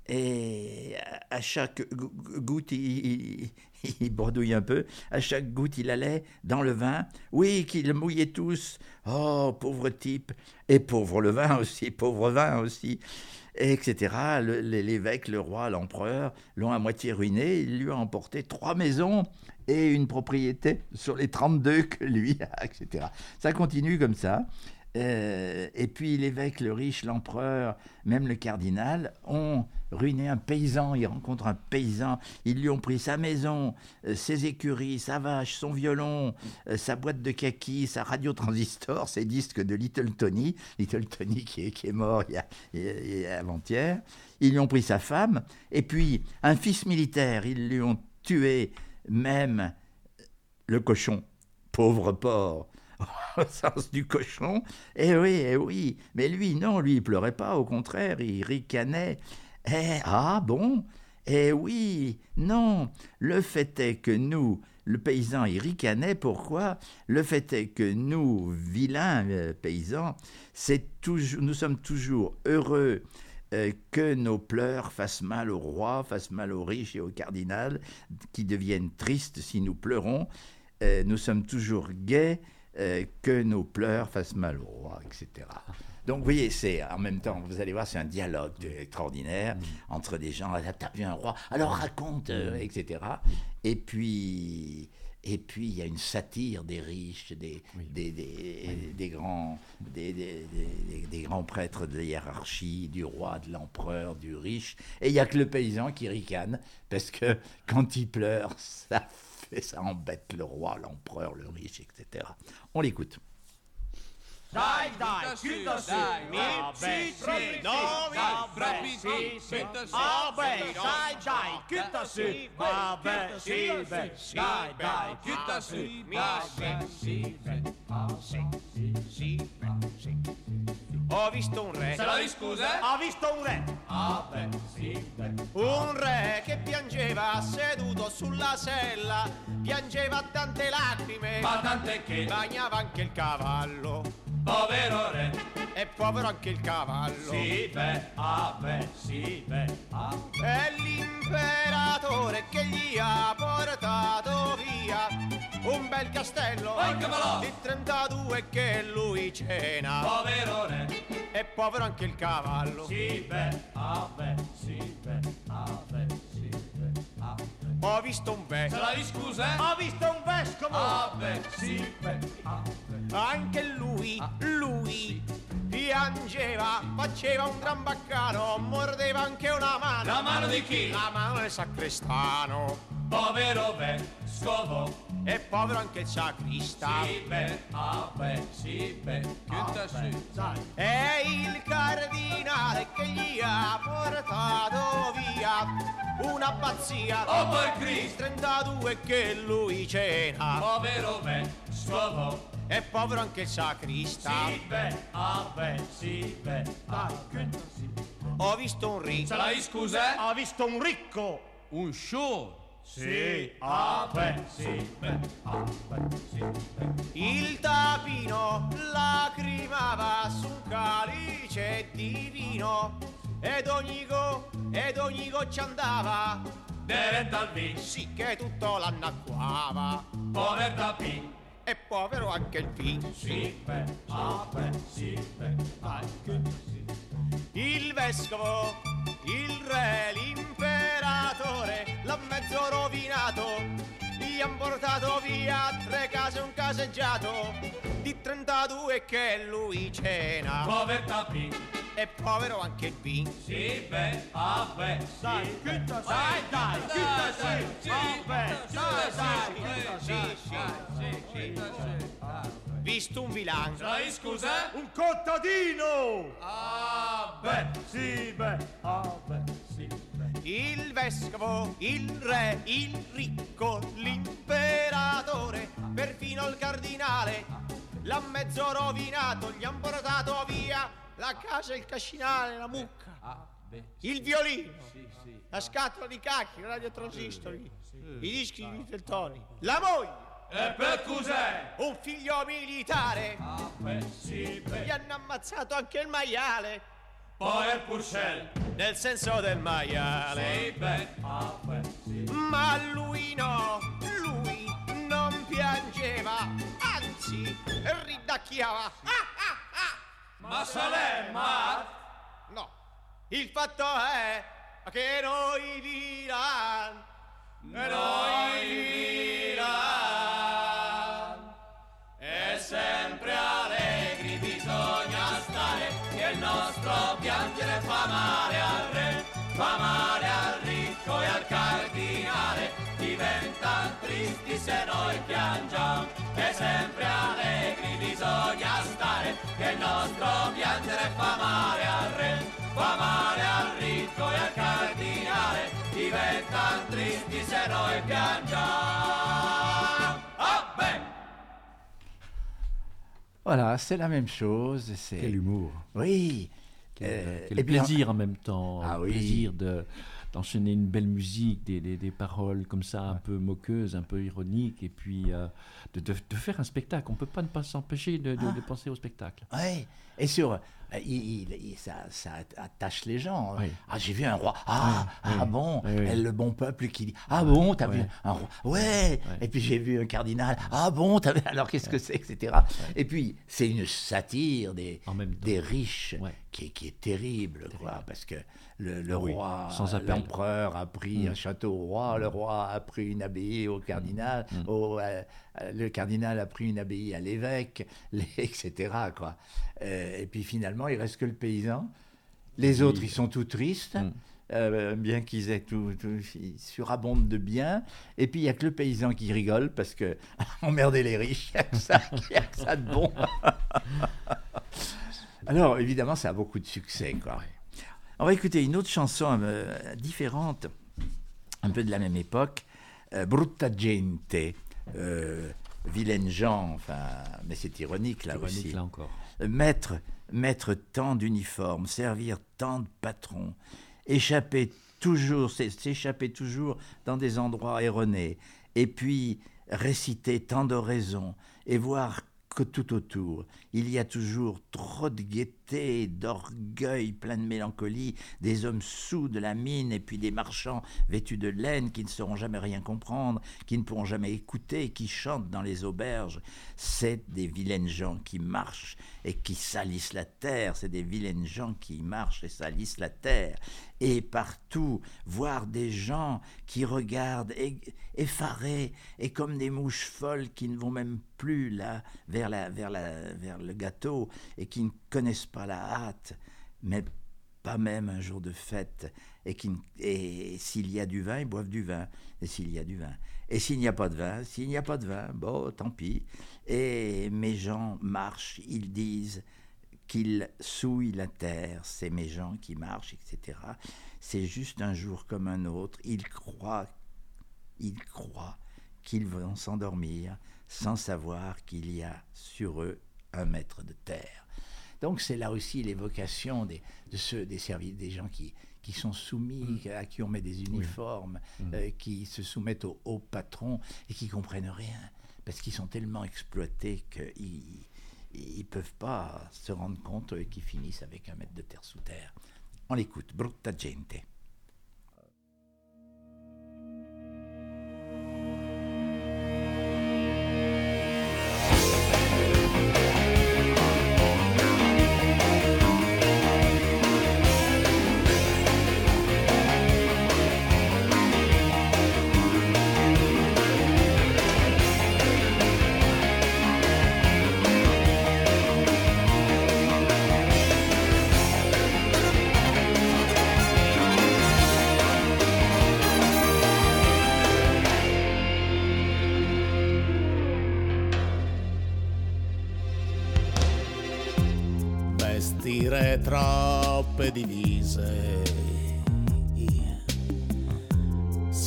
Speaker 2: et à chaque goutte, il, il, il bredouille un peu, à chaque goutte, il allait dans le vin. Oui, qu'ils mouillaient tous. Oh, pauvre type. Et pauvre le vin aussi, pauvre vin aussi, et cetera. Le, l'évêque, le roi, l'empereur l'ont à moitié ruiné. Il lui a emporté trois maisons et une propriété sur les trente-deux que lui a, et cetera. Ça continue comme ça. Euh, et puis l'évêque, le riche, l'empereur, même le cardinal, ont ruiné un paysan. Il rencontre un paysan, ils lui ont pris sa maison, euh, ses écuries, sa vache, son violon, euh, sa boîte de kaki, sa radiotransistor, ses disques de Little Tony, Little Tony qui est, qui est mort il y a, il y a, il y a avant-hier. Ils lui ont pris sa femme, et puis un fils militaire, ils lui ont tué même le cochon, pauvre porc. Au sens du cochon, eh oui, eh oui, mais lui, non, lui, il pleurait pas, au contraire, il ricanait. Eh, ah bon, eh oui, non, le fait est que nous, le paysan, il ricanait, pourquoi? Le fait est que nous, vilains euh, paysans, c'est toujours, nous sommes toujours heureux euh, que nos pleurs fassent mal au roi, fassent mal aux riches et au cardinal, qui deviennent tristes si nous pleurons. Euh, nous sommes toujours gais, Euh, que nos pleurs fassent mal au roi, et cetera. Donc, vous voyez, c'est, en même temps, vous allez voir, c'est un dialogue extraordinaire mmh. entre des gens. Ah, t'as vu un roi? Alors raconte, euh, et cetera. Et puis, et puis, il y a une satire des riches, des, oui. des, des, oui. des, grands, des, des, des, des grands prêtres de la hiérarchie, du roi, de l'empereur, du riche. Et il n'y a que le paysan qui ricane, parce que quand il pleure, ça et ça embête le roi, l'empereur, le riche, et cetera. On l'écoute.
Speaker 5: Dai, dai, chiuda su, mi, sì, sì, no, mi, proprio sì, sì, ah, beh, dai, dai, chiuda su, vabbè, sì, beh, dai, dai, chiuda su, mi, sì, beh, ah, sì, sì, beh, sì. Ho visto un re. Se la riscusa? Ho visto un re. Ah, beh, sì, beh. Un re che piangeva seduto sulla sella, piangeva tante lacrime, ma tante che bagnava anche il cavallo. Povero re, e povero anche il cavallo. Sì, beh, ah, beh, sì, beh, ah. È l'imperatore che gli ha portato via un bel castello di trentadue che lui cena. Povero re, e povero anche il cavallo. Sì, beh, ah, beh, sì, beh, ah, beh, sì, beh, ah, beh. Ho visto un vescovo. Se la riscusa? Ho visto un vescovo. Ah, beh, sì, beh, ah, beh. Anche lui, lui piangeva, faceva un gran baccano, mordeva anche una mano. La mano di chi? La mano del sacrestano. Povero vescovo, e povero anche il sacrista. Sì, beh, ah, beh, sì, beh, chiuda su. È il cardinale che gli ha portato via una pazzia. Oh, per Cristo! trentadue che lui cena. Povero vescovo, e povero anche il sacrista. Sì, beh, ah, beh, sì, beh, ah, beh, sì. Ho visto un ricco. Se la scusa? Ho visto un ricco. Un show. Sì, ah, beh, sì, beh, ah, beh, sì, beh. Il tapino lacrimava su un calice di vino, ed ogni go, ed ogni goccia andava bevendo al vino. Sì, che tutto l'annacquava. Pover tapino, e povero anche il vino. Sì, beh, ah, beh, sì, beh, ah, sì. Il vescovo, il re, l'imperatore l'ha mezzo rovinato, gli han portato via tre case e un caseggiato di trentadue che lui cena. Pover tapì, e povero anche il vino. Sì, beh, ah, beh, sì, dai, beh, dai, dai, dai, chiuda sì, ah, beh, dai, dai, sì, sì, sì, sì, sì. Visto un vilano. Sai, scusa? Un contadino. Ah, beh, sì, beh, ah, beh, sì, beh. il vescovo, il re, il ricco, l'imperatore, perfino il cardinale, l'ha mezzo rovinato, gli han portato via la casa, il cascinale, la mucca,
Speaker 4: Ah, beh,
Speaker 5: il violino,
Speaker 4: sì, sì.
Speaker 5: la scatola di cacchi, i radiotransistori, i dischi di Teltoni, la moglie,
Speaker 7: E per cos'è?
Speaker 5: un figlio militare,
Speaker 7: Ah, beh, sì,
Speaker 5: gli
Speaker 7: beh.
Speaker 5: hanno ammazzato anche il maiale,
Speaker 7: Poi il Purcell.
Speaker 5: nel senso del maiale.
Speaker 7: Sì, beh. Ah, beh, sì.
Speaker 5: Ma lui no, lui non piangeva, anzi ridacchiava. Ah, ah, ah.
Speaker 7: Ma Salema?
Speaker 5: No, il fatto è che noi diran,
Speaker 7: Noi diran. E sempre allegri bisogna stare, che il nostro piangere fa male al re, fa male al ricco e al cardinale, diventan tristi se noi piangiamo. E sempre allegri bisogna stare, che il nostro piangere fa male al re, fa male al ricco e al cardinale, diventan tristi se noi piangiamo. Ah, beh!
Speaker 2: Voilà, c'est la même chose. C'est...
Speaker 4: Quel humour.
Speaker 2: Oui.
Speaker 4: Quel,
Speaker 2: Euh,
Speaker 4: quel
Speaker 2: et bien-
Speaker 4: plaisir en même temps.
Speaker 2: Ah
Speaker 4: le
Speaker 2: oui.
Speaker 4: plaisir de, d'enchaîner une belle musique, des, des, des paroles comme ça, un peu moqueuses, un peu ironiques, et puis euh, de, de, de faire un spectacle. On ne peut pas ne pas s'empêcher de, de,
Speaker 2: Ah.
Speaker 4: de penser au spectacle.
Speaker 2: Oui, et sur, euh, il, il- il- ça, ça attache les gens.
Speaker 4: Oui.
Speaker 2: Ah, j'ai vu un roi. Ah,
Speaker 4: Oui,
Speaker 2: ah
Speaker 4: oui.
Speaker 2: bon,
Speaker 4: Oui, oui.
Speaker 2: Et le bon peuple qui dit. Ah bon, t'as
Speaker 4: Oui.
Speaker 2: vu un roi. Ouais.
Speaker 4: Oui.
Speaker 2: Et puis j'ai vu un cardinal. Ah bon, t'as vu. Alors qu'est-ce que c'est, et cetera. Et puis c'est une satire des,
Speaker 4: En même temps.
Speaker 2: des riches
Speaker 4: Ouais.
Speaker 2: qui, est- qui est terrible, quoi, parce que le, le
Speaker 4: Oui,
Speaker 2: roi,
Speaker 4: sans appel.
Speaker 2: l'empereur a pris
Speaker 4: Mm.
Speaker 2: un château au roi, le roi a pris une abbaye au cardinal,
Speaker 4: Mm.
Speaker 2: au, euh, euh, le cardinal a pris une abbaye à l'évêque, les- et cetera, quoi. Euh, et puis finalement, il reste que le paysan. Les autres, ils sont tout tristes,
Speaker 4: Mm.
Speaker 2: euh, bien qu'ils aient tout, tout- ils surabondent de biens. Et puis, il n'y a que le paysan qui rigole parce que emmerder les riches, il n'y a que ça, il y a que ça de bon. Alors, évidemment, ça a beaucoup de succès, quoi. On va écouter une autre chanson euh, différente, un peu de la même époque, euh, Brutta Gente, euh, vilaine gens, enfin, mais c'est ironique là
Speaker 4: Ironique,
Speaker 2: aussi.
Speaker 4: là encore.
Speaker 2: Mettre, mettre tant d'uniformes, servir tant de patrons, échapper toujours, s'é- s'échapper toujours dans des endroits erronés, et puis réciter tant d'oraisons, et voir que tout autour, il y a toujours trop de gaieté, d'orgueil, plein de mélancolie, des hommes sous de la mine, et puis des marchands vêtus de laine qui ne sauront jamais rien comprendre, qui ne pourront jamais écouter, qui chantent dans les auberges. C'est des vilaines gens qui marchent et qui salissent la terre, c'est des vilaines gens qui marchent et salissent la terre. Et partout, voir des gens qui regardent e- effarés et comme des mouches folles qui ne vont même plus là vers, la, vers, la, vers le gâteau et qui ne connaissent pas la hâte, mais pas même un jour de fête. Et, qui, ne- et s'il y a du vin, ils boivent du vin. Et s'il y a du vin. Et s'il n'y a pas de vin, s'il n'y a pas de vin, bon, tant pis. Et mes gens marchent, ils disent qu'ils souillent la terre, c'est mes gens qui marchent, et cetera. C'est juste un jour comme un autre. Ils croient, ils croient qu'ils vont s'endormir sans savoir qu'il y a sur eux un mètre de terre. Donc c'est là aussi l'évocation des, de ceux, des services, des gens qui, qui sont soumis, à qui on met des uniformes, euh, qui se soumettent au, au patron et qui comprennent rien, parce qu'ils sont tellement exploités qu'ils ils peuvent pas se rendre compte euh, qu'ils finissent avec un mètre de terre sous terre. On l'écoute, Brutta Gente.
Speaker 5: Vestire troppe divise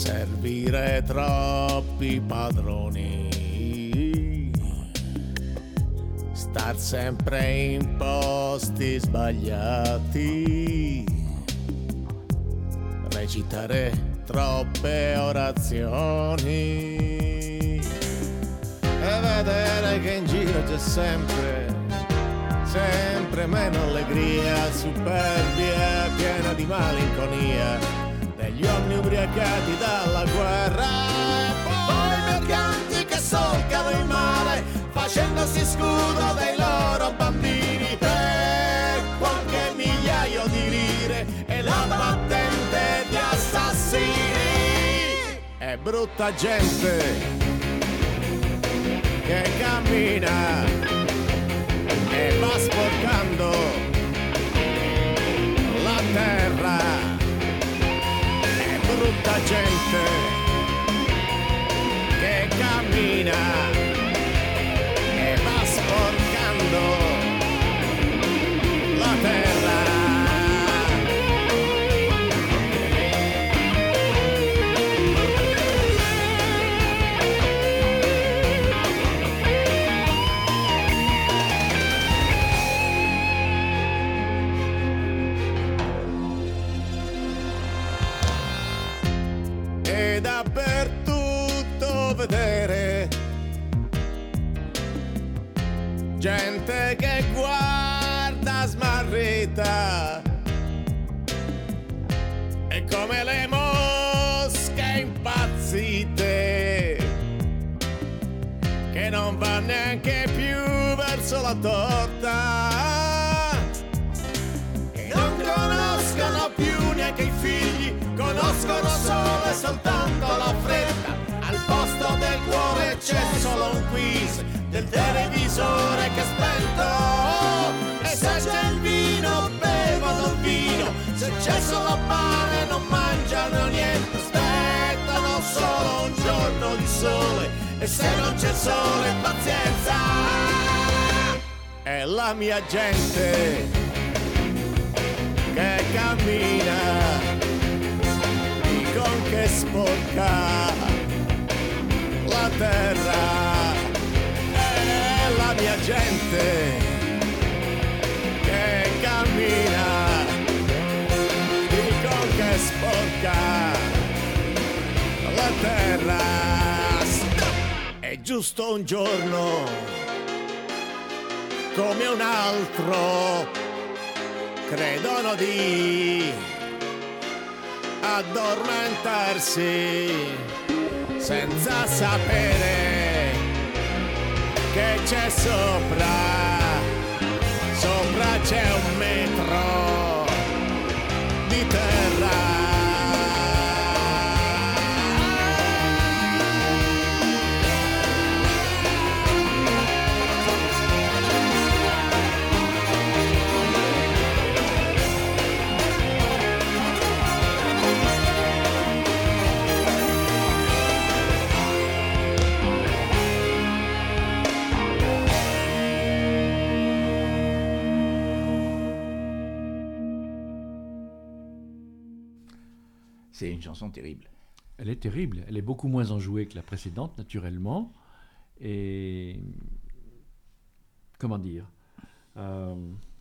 Speaker 5: servire troppi padroni, star sempre in posti sbagliati, recitare troppe orazioni e vedere che in giro c'è sempre, sempre meno allegria, superbia piena di malinconia degli uomini ubriacati dalla guerra, e poi i mercanti che solcano il mare facendosi scudo dei loro bambini per qualche migliaio di lire e la battente di assassini. È brutta gente che cammina e va sporcando la terra. È brutta gente che cammina e va sporcando la terra. E dappertutto vedere gente che guarda smarrita e come le mosche impazzite che non va neanche più verso la torta, che non conoscono più neanche i figli, conoscono solo e soltanto la fretta. Al posto del cuore c'è solo un quiz del televisore che è spento, e se c'è il vino bevono il vino, se c'è solo pane non mangiano niente, aspettano solo un giorno di sole, e se non c'è sole pazienza. È la mia gente che cammina con che sporca la terra. È la mia gente che cammina con che sporca la terra. È giusto un giorno come un altro, credono di addormentarsi senza sapere che c'è sopra, sopra c'è un metro di terra.
Speaker 2: C'est une chanson terrible.
Speaker 4: Elle est terrible. Elle est beaucoup moins enjouée que la précédente, naturellement. Et comment dire euh,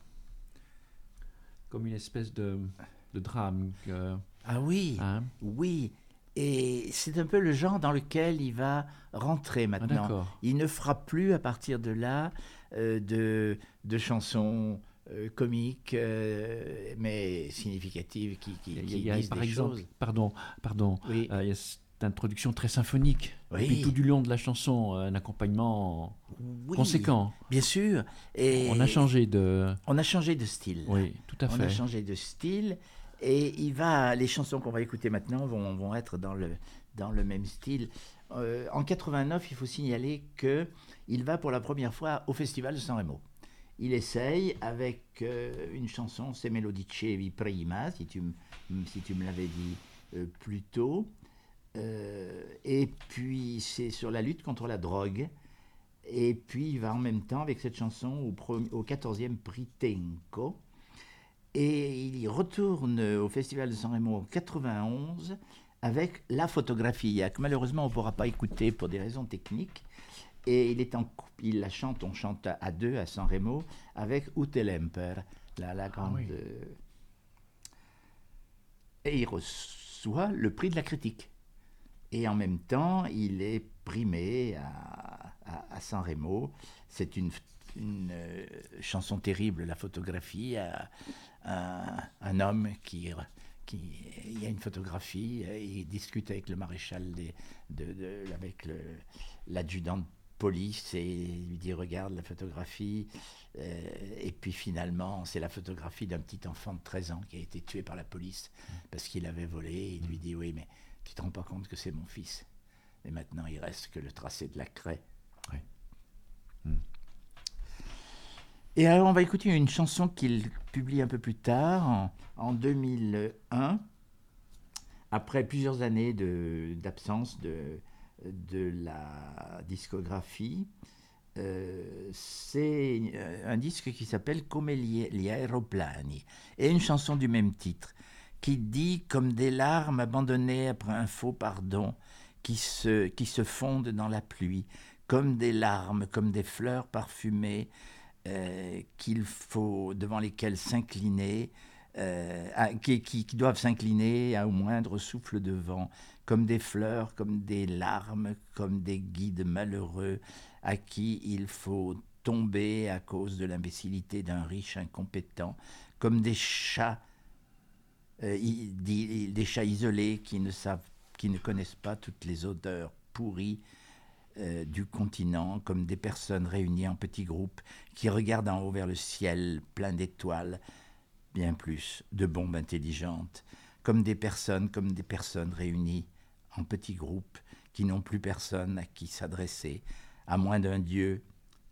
Speaker 4: comme une espèce de, de drame. Que,
Speaker 2: ah oui,
Speaker 4: hein?
Speaker 2: Oui. Et c'est un peu le genre dans lequel il va rentrer maintenant.
Speaker 4: Ah,
Speaker 2: il ne fera plus à partir de là euh, de, de chansons euh, comiques, euh, mais significatives qui, qui,
Speaker 4: il y a,
Speaker 2: qui
Speaker 4: il y a,
Speaker 2: disent
Speaker 4: par
Speaker 2: des
Speaker 4: exemple,
Speaker 2: choses.
Speaker 4: Pardon, pardon.
Speaker 2: Oui.
Speaker 4: Euh, il y a cette introduction très symphonique.
Speaker 2: Oui.
Speaker 4: Et puis tout du long de la chanson, un accompagnement
Speaker 2: oui,
Speaker 4: conséquent.
Speaker 2: Bien sûr. Et
Speaker 4: on a changé de...
Speaker 2: On a changé de style.
Speaker 4: Oui, tout à fait.
Speaker 2: On a changé de style. Et il va, les chansons qu'on va écouter maintenant vont, vont être dans le, dans le même style. Euh, en quatre-vingt-neuf, il faut signaler qu'il va pour la première fois au Festival de San Remo. Il essaye avec euh, une chanson, C'est Me lo dicevi prima, si tu, m- si tu me l'avais dit euh, plus tôt. Euh, et puis c'est sur la lutte contre la drogue. Et puis il va en même temps avec cette chanson au, pre- au quatorzième prix Tenco. Et il y retourne au Festival de San Remo en quatre-vingt-onze avec la photographie que malheureusement on ne pourra pas écouter pour des raisons techniques. Et il, est en, il la chante, on chante à deux à San Remo avec Ute Lemper, la, la grande... Ah oui. euh, et il reçoit le prix de la critique. Et en même temps, il est primé à, à, à San Remo. C'est une, une euh, chanson terrible, la photographie. À, à, un homme qui... qui il y a une photographie, il discute avec le maréchal, des, de, de, avec le, l'adjudant de police et lui dit regarde la photographie euh, et puis finalement c'est la photographie d'un petit enfant de treize ans qui a été tué par la police parce qu'il avait volé. Il lui dit oui mais tu te rends pas compte que c'est mon fils et maintenant il reste que le tracé de la craie. Oui. Hmm. Et alors on va écouter une chanson qu'il publie un peu plus tard en, en deux mille un après plusieurs années de, d'absence de de la discographie. Euh, c'est un disque qui s'appelle Come gli aeroplani et une chanson du même titre qui dit comme des larmes abandonnées après un faux pardon qui se, qui se fondent dans la pluie, comme des larmes, comme des fleurs parfumées euh, qu'il faut, devant lesquelles s'incliner, euh, à, qui, qui, qui doivent s'incliner au moindre souffle de vent, comme des fleurs, comme des larmes, comme des guides malheureux à qui il faut tomber à cause de l'imbécilité d'un riche incompétent, comme des chats, euh, des chats isolés qui ne savent, qui ne connaissent pas toutes les odeurs pourries euh, du continent, comme des personnes réunies en petits groupes qui regardent en haut vers le ciel plein d'étoiles, bien plus de bombes intelligentes, comme des personnes, comme des personnes réunies en petits groupes qui n'ont plus personne à qui s'adresser, à moins d'un Dieu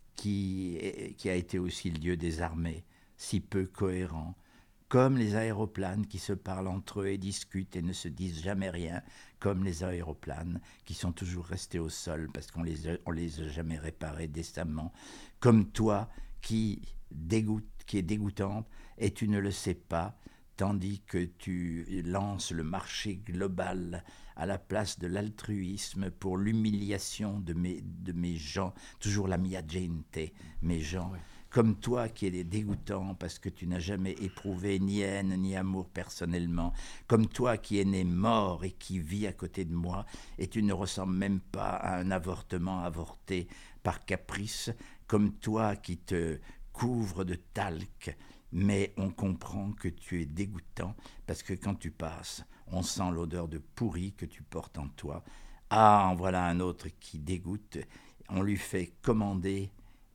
Speaker 2: qui, qui a été aussi le Dieu des armées, si peu cohérent, comme les aéroplanes qui se parlent entre eux et discutent et ne se disent jamais rien, comme les aéroplanes qui sont toujours restés au sol parce qu'on les a, on les a jamais réparés décemment, comme toi qui, dégoûte, qui est dégoûtante et tu ne le sais pas, tandis que tu lances le marché global à la place de l'altruisme pour l'humiliation de mes, de mes gens, toujours la mia gente, mes gens, oui. Comme toi qui es dégoûtant parce que tu n'as jamais éprouvé ni haine ni amour personnellement, comme toi qui es né mort et qui vis à côté de moi et tu ne ressembles même pas à un avortement avorté par caprice, comme toi qui te couvre de talc, mais on comprend que tu es dégoûtant parce que quand tu passes, on sent l'odeur de pourri que tu portes en toi. Ah, en voilà un autre qui dégoûte. On lui fait commander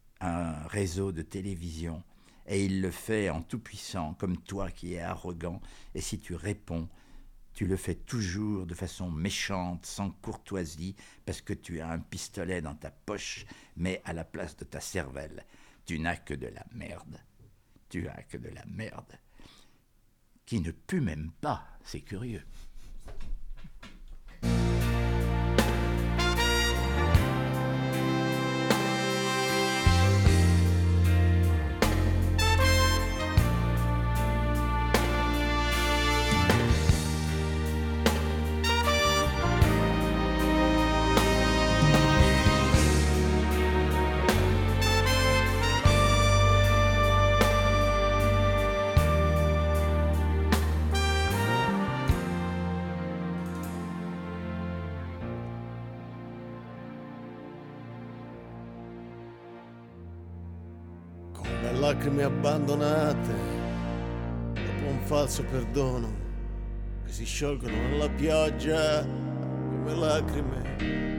Speaker 2: un réseau de télévision et il le fait en tout-puissant, comme toi qui es arrogant. Et si tu réponds, tu le fais toujours de façon méchante, sans courtoisie, parce que tu as un pistolet dans ta poche, mais à la place de ta cervelle, tu n'as que de la merde. Tu as que de la merde. Qui ne pue même pas, c'est curieux.
Speaker 5: Lacrime abbandonate dopo un falso perdono che si sciolgono nella pioggia come lacrime,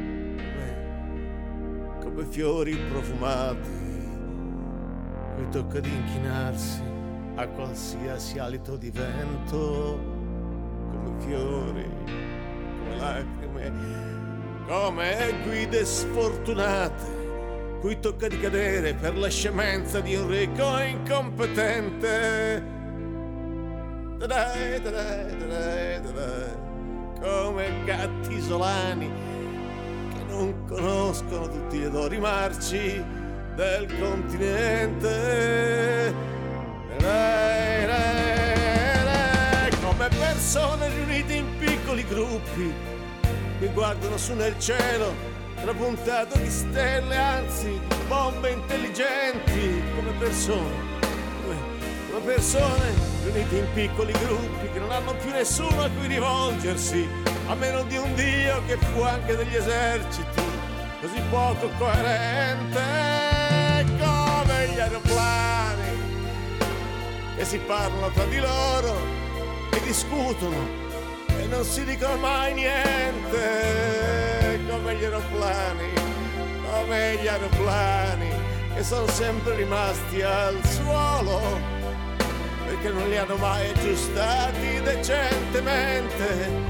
Speaker 5: come, come fiori profumati cui tocca di inchinarsi a qualsiasi alito di vento, come fiori, come lacrime, come guide sfortunate cui tocca di cadere per la scemenza di un ricco incompetente. Da-dai, da-dai, da-dai, da-dai. Come gatti isolani che non conoscono tutti gli odori marci del continente. Da-dai, da-dai, da-dai. Come persone riunite in piccoli gruppi che guardano su nel cielo trapuntato di stelle, anzi di bombe intelligenti, come persone, come, come persone riunite in piccoli gruppi che non hanno più nessuno a cui rivolgersi, a meno di un Dio che fu anche degli eserciti, così poco coerente come gli aeroplani che si parlano tra di loro e discutono e non si dicono mai niente, come gli aeroplani, come gli aeroplani che sono sempre rimasti al suolo perché non li hanno mai aggiustati decentemente.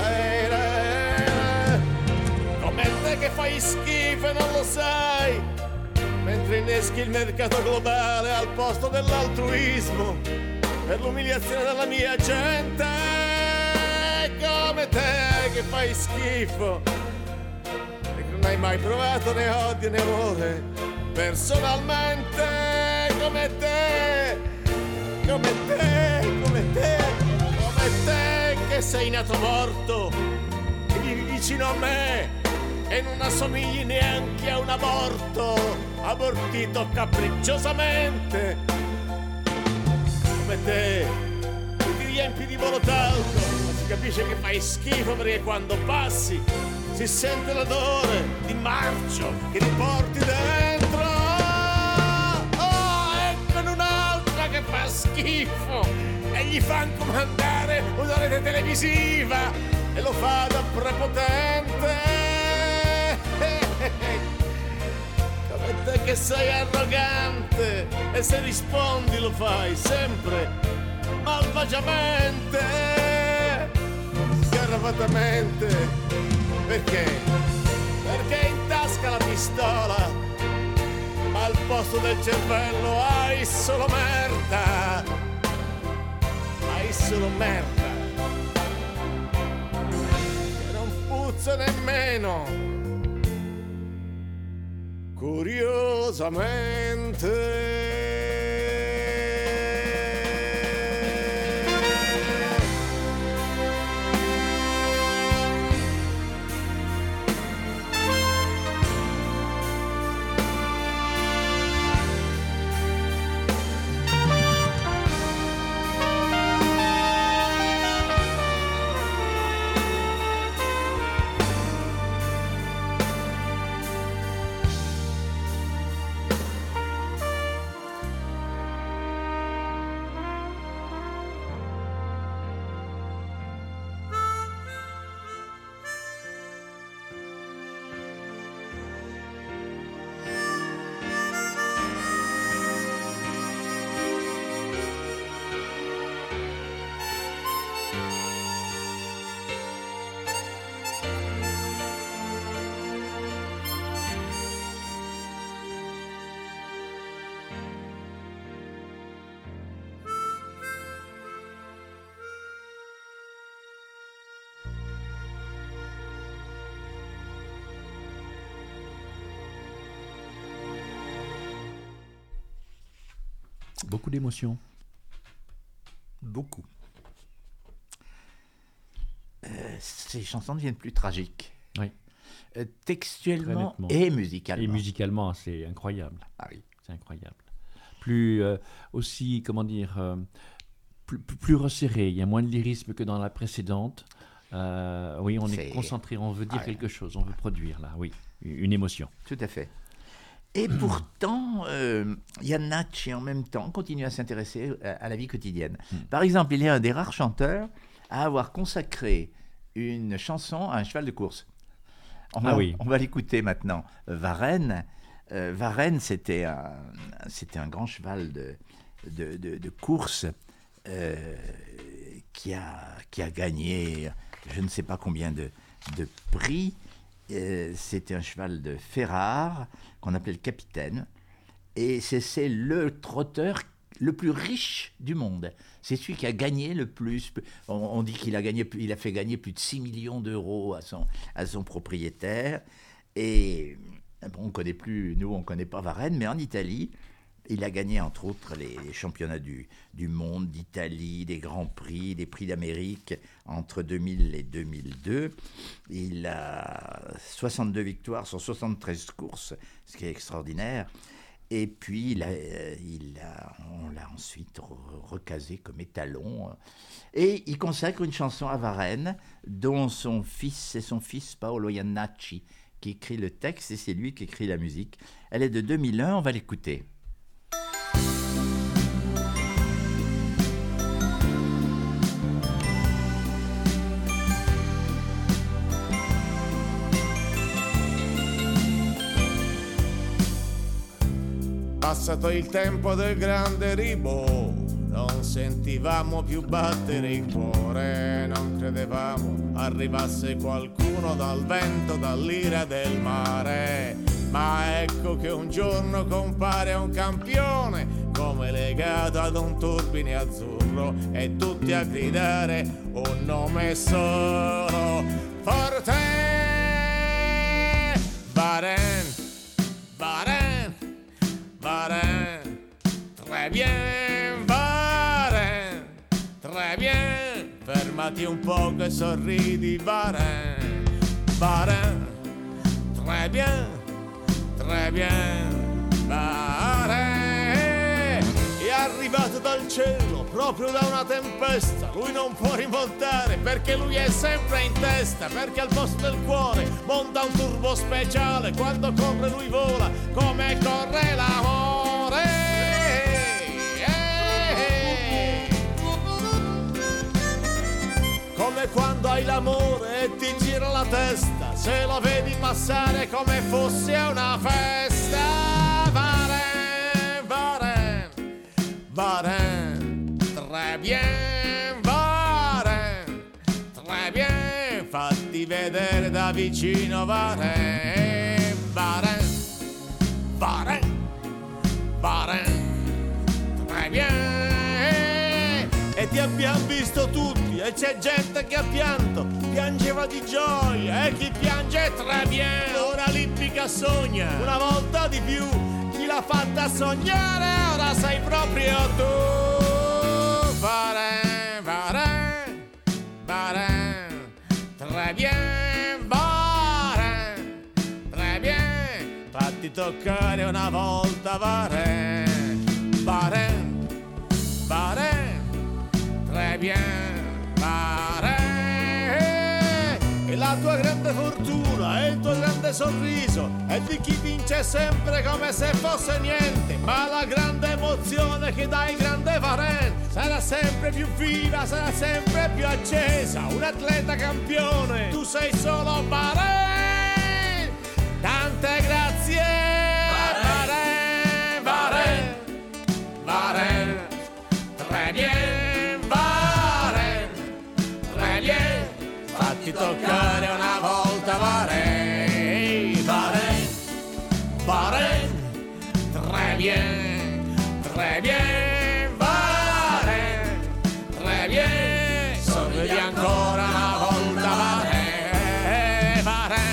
Speaker 5: Come te che fai schifo e non lo sai, mentre inneschi il mercato globale al posto dell'altruismo per l'umiliazione della mia gente. Come te che fai schifo e che non hai mai provato né odio né amore personalmente, come te, come te, come te, come te che sei nato morto e vivi vicino a me e non assomigli neanche a un aborto abortito capricciosamente, come te che ti riempi di volotalco. Capisce che fai schifo perché quando passi si sente l'odore di marcio che ti porti dentro. Oh, eccone un'altra che fa schifo e gli fanno comandare una rete televisiva e lo fa da prepotente. Come te che sei arrogante e se rispondi lo fai sempre malvagiamente, sgarrafatamente. Perché? Perché in tasca la pistola, ma al posto del cervello hai solo merda, hai solo merda che non puzza nemmeno, curiosamente.
Speaker 4: Beaucoup d'émotions.
Speaker 2: Beaucoup. Euh, ces chansons deviennent plus tragiques.
Speaker 4: Oui.
Speaker 2: Euh, textuellement et musicalement.
Speaker 4: Et musicalement, c'est incroyable.
Speaker 2: Ah oui.
Speaker 4: C'est incroyable. Plus euh, aussi, comment dire, euh, plus, plus, plus resserré. Il y a moins de lyrisme que dans la précédente. Euh, oui, on est... est concentré, on veut dire ah, quelque oui. chose, on veut produire là, oui, une émotion.
Speaker 2: Tout à fait. Et pourtant, euh, Yann Natch, en même temps, continue à s'intéresser à, à la vie quotidienne. Mm. Par exemple, il est un des rares chanteurs à avoir consacré une chanson à un cheval de course. On va,
Speaker 4: ah oui.
Speaker 2: on va l'écouter maintenant. Varenne, euh, Varenne, c'était un, c'était un grand cheval de, de, de, de course euh, qui, a, qui a gagné je ne sais pas combien de, de prix. Euh, c'était un cheval de Ferrare qu'on appelait le capitaine, et c'est, c'est le trotteur le plus riche du monde. C'est celui qui a gagné le plus. On, on dit qu'il a, gagné, il a fait gagner plus de six millions d'euros à son, à son propriétaire. Et bon, on connaît plus, nous on ne connaît pas Varenne, mais en Italie, Il a gagné entre autres les, les championnats du, du monde, d'Italie, des grands prix, des prix d'Amérique entre deux mille et deux mille deux. Il a soixante-deux victoires sur soixante-treize courses, ce qui est extraordinaire. Et puis, il a, il a, on l'a ensuite recasé comme étalon. Et il consacre une chanson à Varenne, dont son fils, c'est son fils Paolo Iannacci, qui écrit le texte, et c'est lui qui écrit la musique. Elle est de deux mille un, on va l'écouter.
Speaker 5: Passato il tempo del grande Ribot, non sentivamo più battere il cuore, non credevamo arrivasse qualcuno dal vento, dall'ira del mare. Ma ecco che un giorno compare un campione, come legato ad un turbine azzurro, e tutti a gridare un nome solo, forte, Varenne, Varenne, Varenne, très bien, Varenne, très bien, fermati un po' che sorridi, Varenne, Varenne, très bien, très bien, Varenne. È arrivato dal cielo, proprio da una tempesta, lui non può rimontare perché lui è sempre in testa, perché al posto del cuore monta un turbo speciale, quando corre lui vola come corre l'amore. Come quando hai l'amore e ti gira la testa, se lo vedi passare come fosse una festa. Varenne, Varenne, Varenne, très bien, Varenne, très bien, fatti vedere da vicino, Varenne, Varenne, Varenne, Varenne, très bien. E ti abbiamo visto tutti, e c'è gente che ha pianto, piangeva di gioia, e chi piange très bien. Ora l'ippica sogna, una volta di più, chi l'ha fatta sognare, ora sei proprio tu. Varenne, Varenne, Varenne, très bien, Varenne, très bien, fatti toccare una volta, Varenne, Varenne, Varenne, très bien, Varenne. E la tua grande fortuna e il tuo grande sorriso è di chi vince sempre come se fosse niente, ma la grande emozione che dà il grande Varenne sarà sempre più viva, sarà sempre più accesa. Un atleta campione, tu sei solo Varenne. Tante grazie, Varenne, Varenne, Varenne, très bien, Varenne, très bien, fatti toccare una volta, Varenne, Varenne, Varenne, très bien, très bien, Varenne, très bien, sorridi ancora una volta, Varenne, Varenne.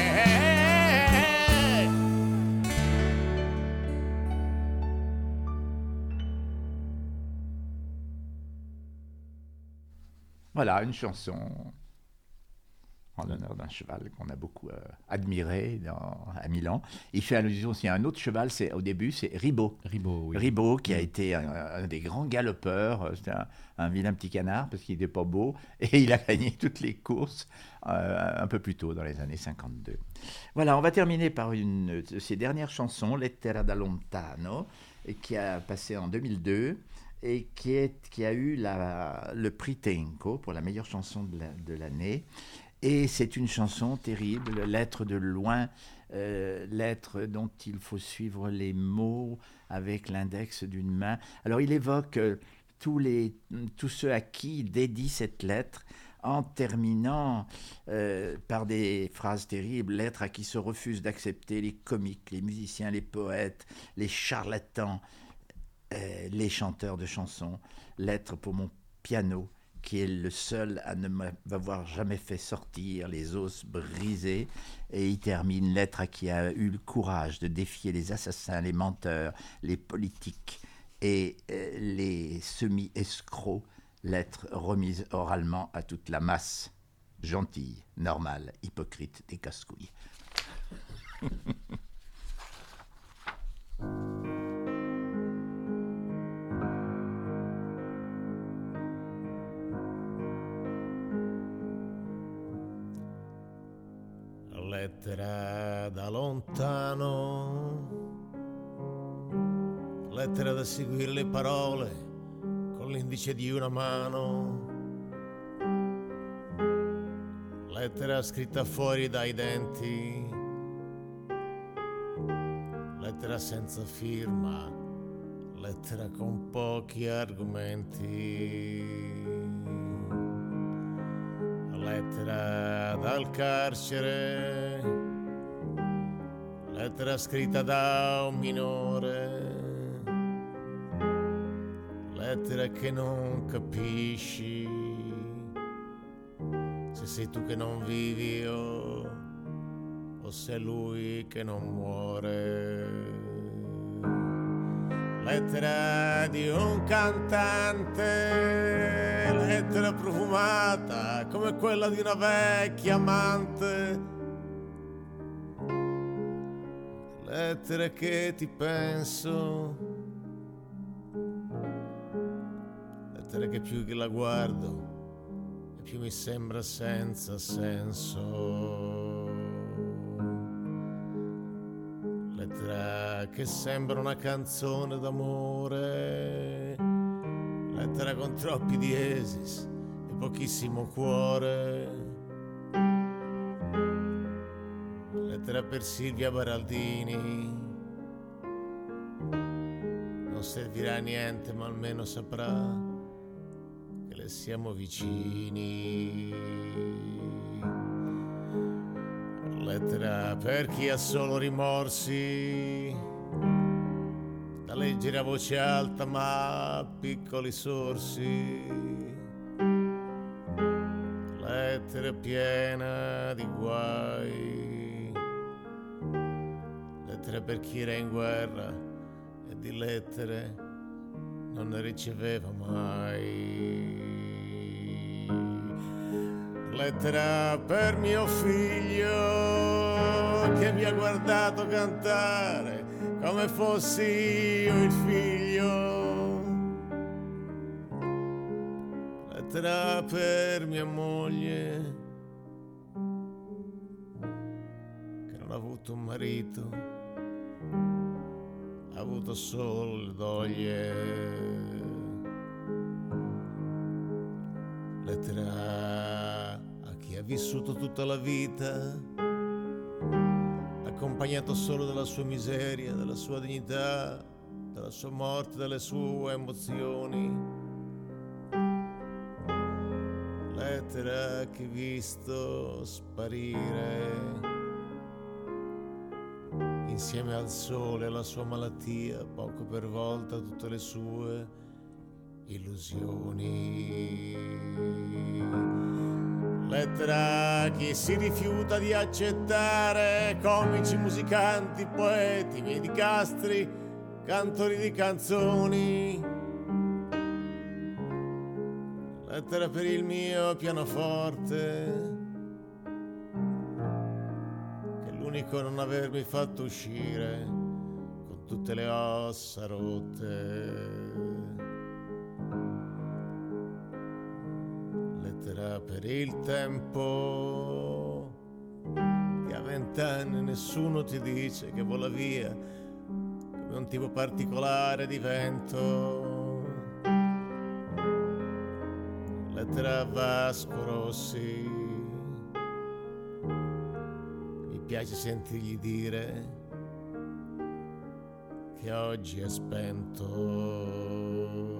Speaker 2: Voilà, une chanson en l'honneur d'un cheval qu'on a beaucoup euh, admiré dans, à Milan. Il fait allusion aussi à un autre cheval, c'est, au début, c'est Ribot.
Speaker 4: Ribot, oui.
Speaker 2: Ribot, qui a été un, un des grands galopeurs. C'était un, un vilain petit canard parce qu'il n'était pas beau. Et il a gagné toutes les courses euh, un peu plus tôt, dans les années cinquante-deux. Voilà, on va terminer par une de ses dernières chansons, Lettera da lontano, qui a passé en deux mille deux. Et qui, est, qui a eu la, le prix Tenco pour la meilleure chanson de, la, de l'année. Et c'est une chanson terrible, lettre de loin, euh, lettre dont il faut suivre les mots avec l'index d'une main. Alors il évoque euh, tous, les, tous ceux à qui il dédie cette lettre, en terminant euh, par des phrases terribles, lettre à qui se refusent d'accepter les comiques, les musiciens, les poètes, les charlatans, Euh, les chanteurs de chansons, lettre pour mon piano qui est le seul à ne m'avoir jamais fait sortir les os brisés. Et il termine, lettre à qui a eu le courage de défier les assassins, les menteurs, les politiques et euh, les semi-escrocs, lettre remise oralement à toute la masse gentille, normale, hypocrite des casse-couilles.
Speaker 5: Lettera da lontano, lettera da seguire le parole con l'indice di una mano, lettera scritta fuori dai denti, lettera senza firma, lettera con pochi argomenti. Lettera dal carcere, lettera scritta da un minore, lettera che non capisci se sei tu che non vivi o, o se è lui che non muore. Lettera di un cantante, lettera profumata come quella di una vecchia amante, lettera che ti penso, lettera che più che la guardo e più mi sembra senza senso. Lettera che sembra una canzone d'amore, lettera con troppi diesis e pochissimo cuore, lettera per Silvia Baraldini, non servirà a niente ma almeno saprà che le siamo vicini. Lettera per chi ha solo rimorsi da leggere a voce alta ma a piccoli sorsi, lettera piena di guai, lettera per chi era in guerra e di lettere non ne riceveva mai. Lettera per mio figlio che mi ha guardato cantare come fossi io il figlio. Lettera per mia moglie che non ha avuto un marito, ha avuto solo le doglie. Lettera a chi ha vissuto tutta la vita accompagnato solo dalla sua miseria, dalla sua dignità, dalla sua morte, dalle sue emozioni. Lettera che visto sparire insieme al sole e alla sua malattia, poco per volta tutte le sue illusioni. Lettera a chi si rifiuta di accettare comici, musicanti, poeti, medicastri, cantori di canzoni. Lettera per il mio pianoforte, che è l'unico a non avermi fatto uscire con tutte le ossa rotte. Lettera per il tempo che a vent'anni nessuno ti dice che vola via come un tipo particolare di vento. Lettera a Vasco Rossi, mi piace sentirgli dire che oggi è spento.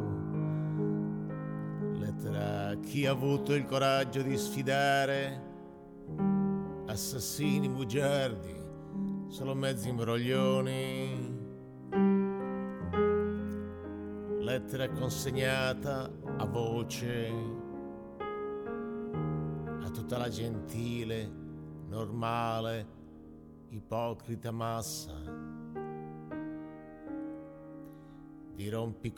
Speaker 5: Lettera a chi ha avuto il coraggio di sfidare assassini, bugiardi, solo mezzi imbroglioni. lettera consegnata a voce a tutta la gentile, normale, ipocrita massa di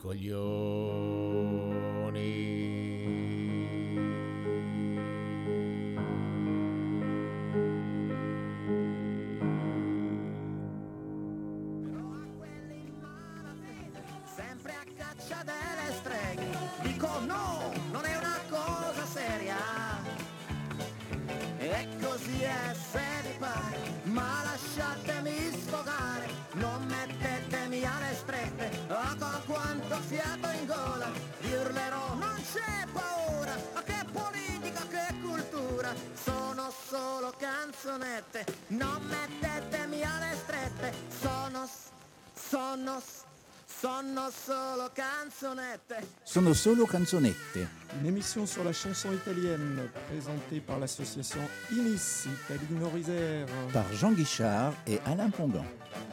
Speaker 5: rompicoglioni.
Speaker 1: Sempre a caccia delle streghe, dico no, non è una cosa seria. E così è se vi pare, ma lasciatemi sfogare, non mettetemi alle strette, oh con quanto fiato in gola, vi urlerò non c'è paura, oh che politica, che cultura, sono solo canzonette, non mettetemi alle strette, sono, sono, sono solo canzonette.
Speaker 2: Sono solo canzonette.
Speaker 3: Une émission sur la chanson italienne présentée par l'association Inis Italie Nord-Isère.
Speaker 2: Par Jean Guichard et Alain Pongan.